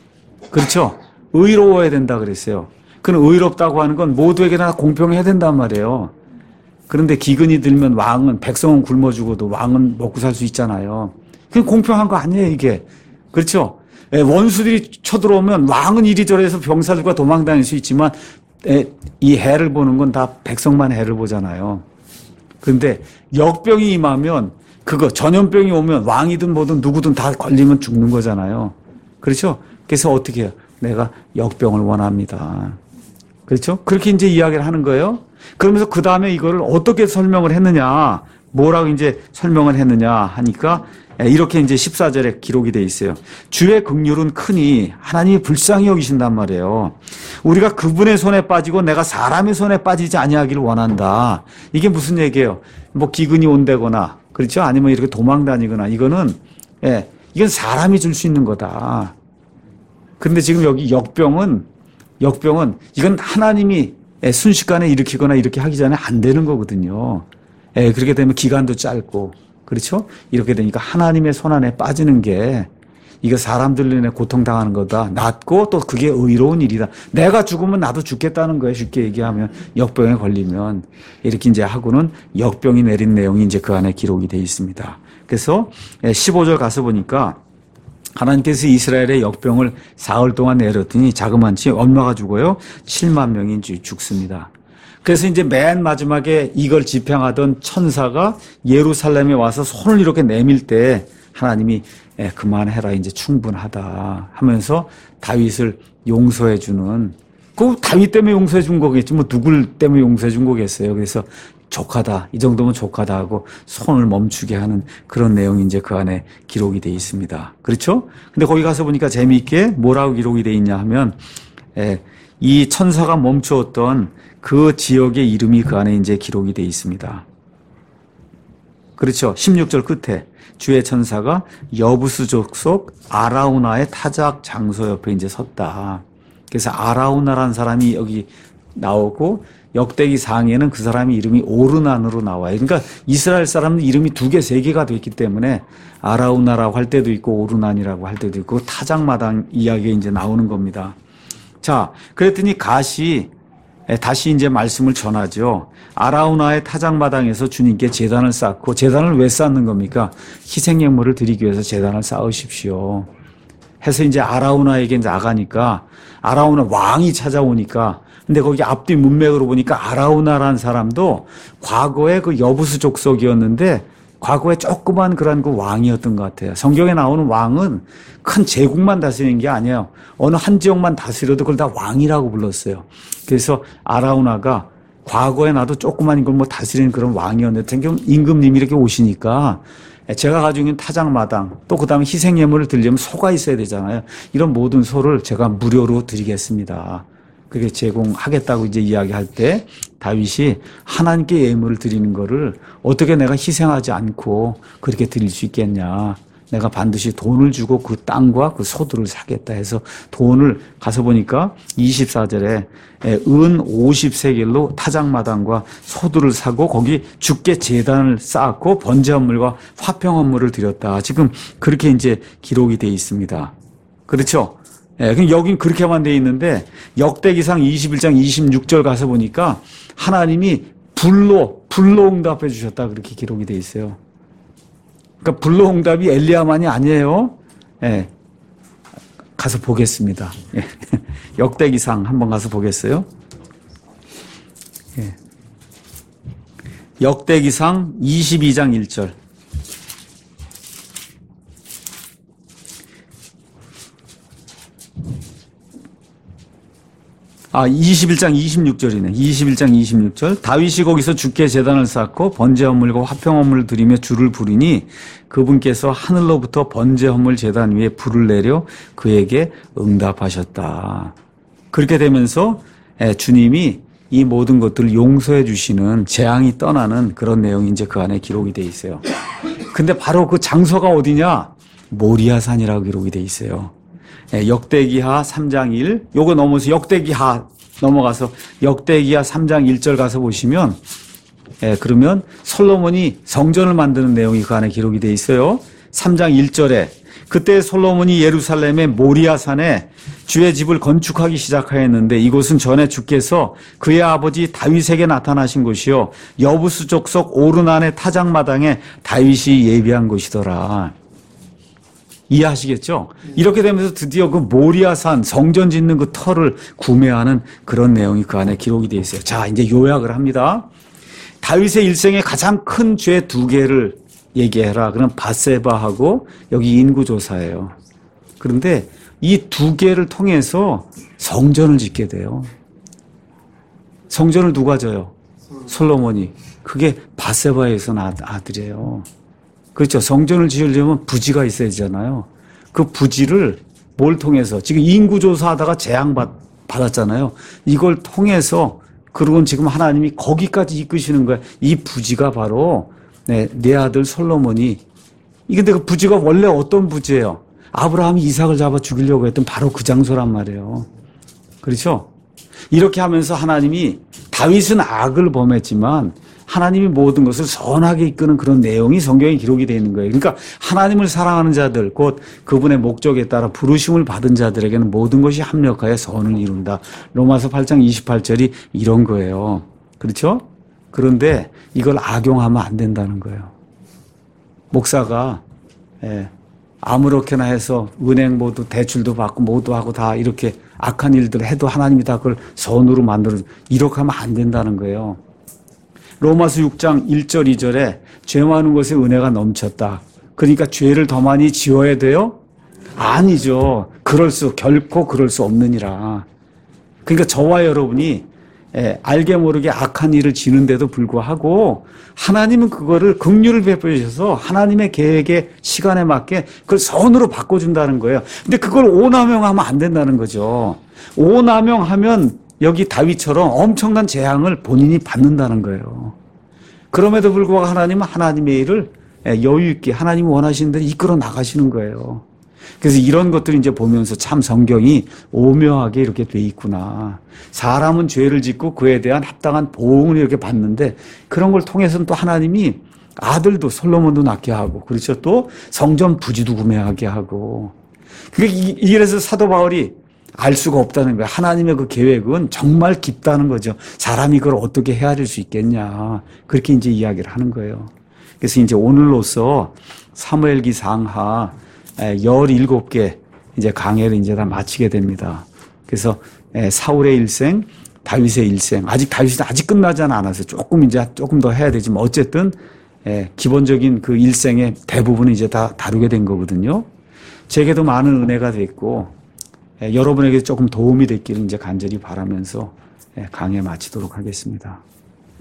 그렇죠? 의로워야 된다 그랬어요. 그는 의롭다고 하는 건 모두에게 다 공평해야 된단 말이에요. 그런데 기근이 들면 왕은, 백성은 굶어 죽어도 왕은 먹고 살 수 있잖아요. 그게 공평한 거 아니에요, 이게. 그렇죠? 예, 원수들이 쳐들어오면 왕은 이리저리 해서 병사들과 도망 다닐 수 있지만, 예, 이 해를 보는 건 다 백성만 해를 보잖아요. 그런데 역병이 임하면, 그거 전염병이 오면 왕이든 뭐든 누구든 다 걸리면 죽는 거잖아요. 그렇죠? 그래서 어떻게 해요? 내가 역병을 원합니다. 그렇죠? 그렇게 이제 이야기를 하는 거예요. 그러면서 그 다음에 이거를 어떻게 설명을 했느냐, 뭐라고 이제 설명을 했느냐 하니까 이렇게 이제 십사 절에 기록이 돼 있어요. 주의 긍휼은 크니 하나님이 불쌍히 여기신단 말이에요. 우리가 그분의 손에 빠지고 내가 사람의 손에 빠지지 아니하기를 원한다. 이게 무슨 얘기예요? 뭐 기근이 온다거나, 그렇죠? 아니면 이렇게 도망 다니거나, 이거는, 예, 이건 사람이 줄 수 있는 거다. 그런데 지금 여기 역병은, 역병은 이건 하나님이 순식간에 일으키거나 이렇게 하기 전에 안 되는 거거든요. 예, 그렇게 되면 기간도 짧고, 그렇죠? 이렇게 되니까 하나님의 손 안에 빠지는 게, 이거 사람들 눈에 고통당하는 거다. 낫고 또 그게 의로운 일이다. 내가 죽으면 나도 죽겠다는 거예요. 쉽게 얘기하면. 역병에 걸리면. 이렇게 이제 하고는 역병이 내린 내용이 이제 그 안에 기록이 되어 있습니다. 그래서 십오 절 가서 보니까 하나님께서 이스라엘의 역병을 사흘 동안 내렸더니 자그만치 얼마가 죽어요? 칠만 명이 죽습니다. 그래서 이제 맨 마지막에 이걸 집행하던 천사가 예루살렘에 와서 손을 이렇게 내밀 때 하나님이 예, 그만해라, 이제 충분하다 하면서 다윗을 용서해 주는, 그 다윗 때문에 용서해 준 거겠지 뭐 누굴 때문에 용서해 준 거겠어요. 그래서 족하다, 이 정도면 족하다 하고 손을 멈추게 하는 그런 내용이 이제 그 안에 기록이 돼 있습니다. 그렇죠? 근데 거기 가서 보니까 재미있게 뭐라고 기록이 돼 있냐 하면, 예, 이 천사가 멈추었던 그 지역의 이름이 그 안에 이제 기록이 돼 있습니다. 그렇죠? 십육 절 끝에 주의 천사가 여부스 족속 아라우나의 타작 장소 옆에 이제 섰다. 그래서 아라우나라는 사람이 여기 나오고 역대기 상에는 그 사람이 이름이 오르난으로 나와요. 그러니까 이스라엘 사람은 이름이 두 개, 세 개가 됐기 때문에 아라우나라고 할 때도 있고 오르난이라고 할 때도 있고 타작마당 이야기가 이제 나오는 겁니다. 자, 그랬더니 갓이 다시 이제 말씀을 전하죠. 아라우나의 타작마당에서 주님께 제단을 쌓고, 제단을 왜 쌓는 겁니까? 희생예물을 드리기 위해서 제단을 쌓으십시오. 해서 이제 아라우나에게 나가니까, 아라우나 왕이 찾아오니까, 근데 거기 앞뒤 문맥으로 보니까 아라우나라는 사람도 과거에 그 여부스 족속이었는데, 과거에 조그만 그런 그 왕이었던 것 같아요. 성경에 나오는 왕은 큰 제국만 다스리는 게 아니에요. 어느 한 지역만 다스려도 그걸 다 왕이라고 불렀어요. 그래서 아라우나가 과거에 나도 조그만 걸 뭐 다스리는 그런 왕이었는데, 지금 임금님이 이렇게 오시니까 제가 가지고 있는 타작마당, 또 그 다음에 희생예물을 드리려면 소가 있어야 되잖아요. 이런 모든 소를 제가 무료로 드리겠습니다. 그게 제공하겠다고 이제 이야기할 때 다윗이 하나님께 예물을 드리는 거를 어떻게 내가 희생하지 않고 그렇게 드릴 수 있겠냐. 내가 반드시 돈을 주고 그 땅과 그 소들을 사겠다 해서 돈을 가서 보니까 이십사 절에 은 오십 세겔로 타작마당과 소들을 사고 거기 주께 제단을 쌓았고 번제헌물과 화평헌물을 드렸다. 지금 그렇게 이제 기록이 돼 있습니다. 그렇죠? 예, 그럼 여긴 그렇게만 돼 있는데 역대기상 이십일 장 이십육 절 가서 보니까 하나님이 불로 불로 응답해 주셨다 그렇게 기록이 돼 있어요. 그러니까 불로 응답이 엘리야만이 아니에요. 예, 가서 보겠습니다. 예. 역대기상 한번 가서 보겠어요. 예. 역대기상 이십이 장 일 절. 아, 이십일 장 이십육 절이네. 이십일 장 이십육 절. 다윗이 거기서 주께 제단을 쌓고 번제 헌물과 화평 헌물을 드리며 주를 부르니 그분께서 하늘로부터 번제 헌물 제단 위에 불을 내려 그에게 응답하셨다. 그렇게 되면서 주님이 이 모든 것들을 용서해 주시는 재앙이 떠나는 그런 내용이 이제 그 안에 기록이 돼 있어요. 근데 바로 그 장소가 어디냐? 모리아산이라고 기록이 돼 있어요. 역대기하 삼 장 일, 요거 넘어서 역대기하 넘어가서 역대기하 삼 장 일 절 가서 보시면, 예, 그러면 솔로몬이 성전을 만드는 내용이 그 안에 기록이 돼 있어요. 삼 장 일 절에 그때 솔로몬이 예루살렘의 모리아산에 주의 집을 건축하기 시작하였는데 이곳은 전에 주께서 그의 아버지 다윗에게 나타나신 곳이요 여부수 족속 오르난의 타작마당에 다윗이 예비한 곳이더라. 이해하시겠죠? 이렇게 되면서 드디어 그 모리아산 성전 짓는 그 터를 구매하는 그런 내용이 그 안에 기록이 되어 있어요. 자, 이제 요약을 합니다. 다윗의 일생의 가장 큰 죄 두 개를 얘기해라. 그럼 밧세바하고 여기 인구조사예요. 그런데 이 두 개를 통해서 성전을 짓게 돼요. 성전을 누가 져요? 솔로몬이. 그게 밧세바에서 난 아들이에요. 그렇죠. 성전을 지으려면 부지가 있어야 되잖아요. 그 부지를 뭘 통해서 지금 인구조사하다가 재앙받았잖아요. 이걸 통해서 그러고 지금 하나님이 거기까지 이끄시는 거예요. 이 부지가 바로 네, 내 아들 솔로몬이. 근데 그 부지가 원래 어떤 부지예요? 아브라함이 이삭을 잡아 죽이려고 했던 바로 그 장소란 말이에요. 그렇죠? 이렇게 하면서 하나님이 다윗은 악을 범했지만 하나님이 모든 것을 선하게 이끄는 그런 내용이 성경에 기록이 되어 있는 거예요. 그러니까 하나님을 사랑하는 자들, 곧 그분의 목적에 따라 부르심을 받은 자들에게는 모든 것이 합력하여 선을 이룬다. 로마서 팔 장 이십팔 절이 이런 거예요. 그렇죠? 그런데 이걸 악용하면 안 된다는 거예요. 목사가 예, 아무렇게나 해서 은행 모두 대출도 받고 모두 하고 다 이렇게 악한 일들을 해도 하나님이 다 그걸 선으로 만들어 이렇게 하면 안 된다는 거예요. 로마서 육 장 일 절 이 절에 죄 많은 것에 은혜가 넘쳤다. 그러니까 죄를 더 많이 지어야 돼요? 아니죠. 그럴 수 결코 그럴 수 없느니라. 그러니까 저와 여러분이 예, 알게 모르게 악한 일을 지는데도 불구하고 하나님은 그거를 긍휼을 베푸셔서 하나님의 계획의 시간에 맞게 그걸 선으로 바꿔준다는 거예요. 근데 그걸 오남용하면 안 된다는 거죠. 오남용하면 여기 다윗처럼 엄청난 재앙을 본인이 받는다는 거예요. 그럼에도 불구하고 하나님은 하나님의 일을 여유 있게 하나님이 원하시는 대로 이끌어 나가시는 거예요. 그래서 이런 것들을 이제 보면서 참 성경이 오묘하게 이렇게 돼 있구나. 사람은 죄를 짓고 그에 대한 합당한 보응을 이렇게 받는데 그런 걸 통해서는 또 하나님이 아들도 솔로몬도 낳게 하고 그렇죠. 또 성전 부지도 구매하게 하고. 그래서 사도 바울이 알 수가 없다는 거예요. 하나님의 그 계획은 정말 깊다는 거죠. 사람이 그걸 어떻게 헤아릴 수 있겠냐. 그렇게 이제 이야기를 하는 거예요. 그래서 이제 오늘로써 사무엘기 상하 열일곱 개 이제 강해를 이제 다 마치게 됩니다. 그래서 사울의 일생, 다윗의 일생, 아직 다윗이 아직 끝나지는 않아서 조금 이제 조금 더 해야 되지만 어쨌든 기본적인 그 일생의 대부분은 이제 다 다루게 된 거거든요. 제게도 많은 은혜가 됐고 여러분에게 조금 도움이 됐기를 이제 간절히 바라면서 강해 마치도록 하겠습니다.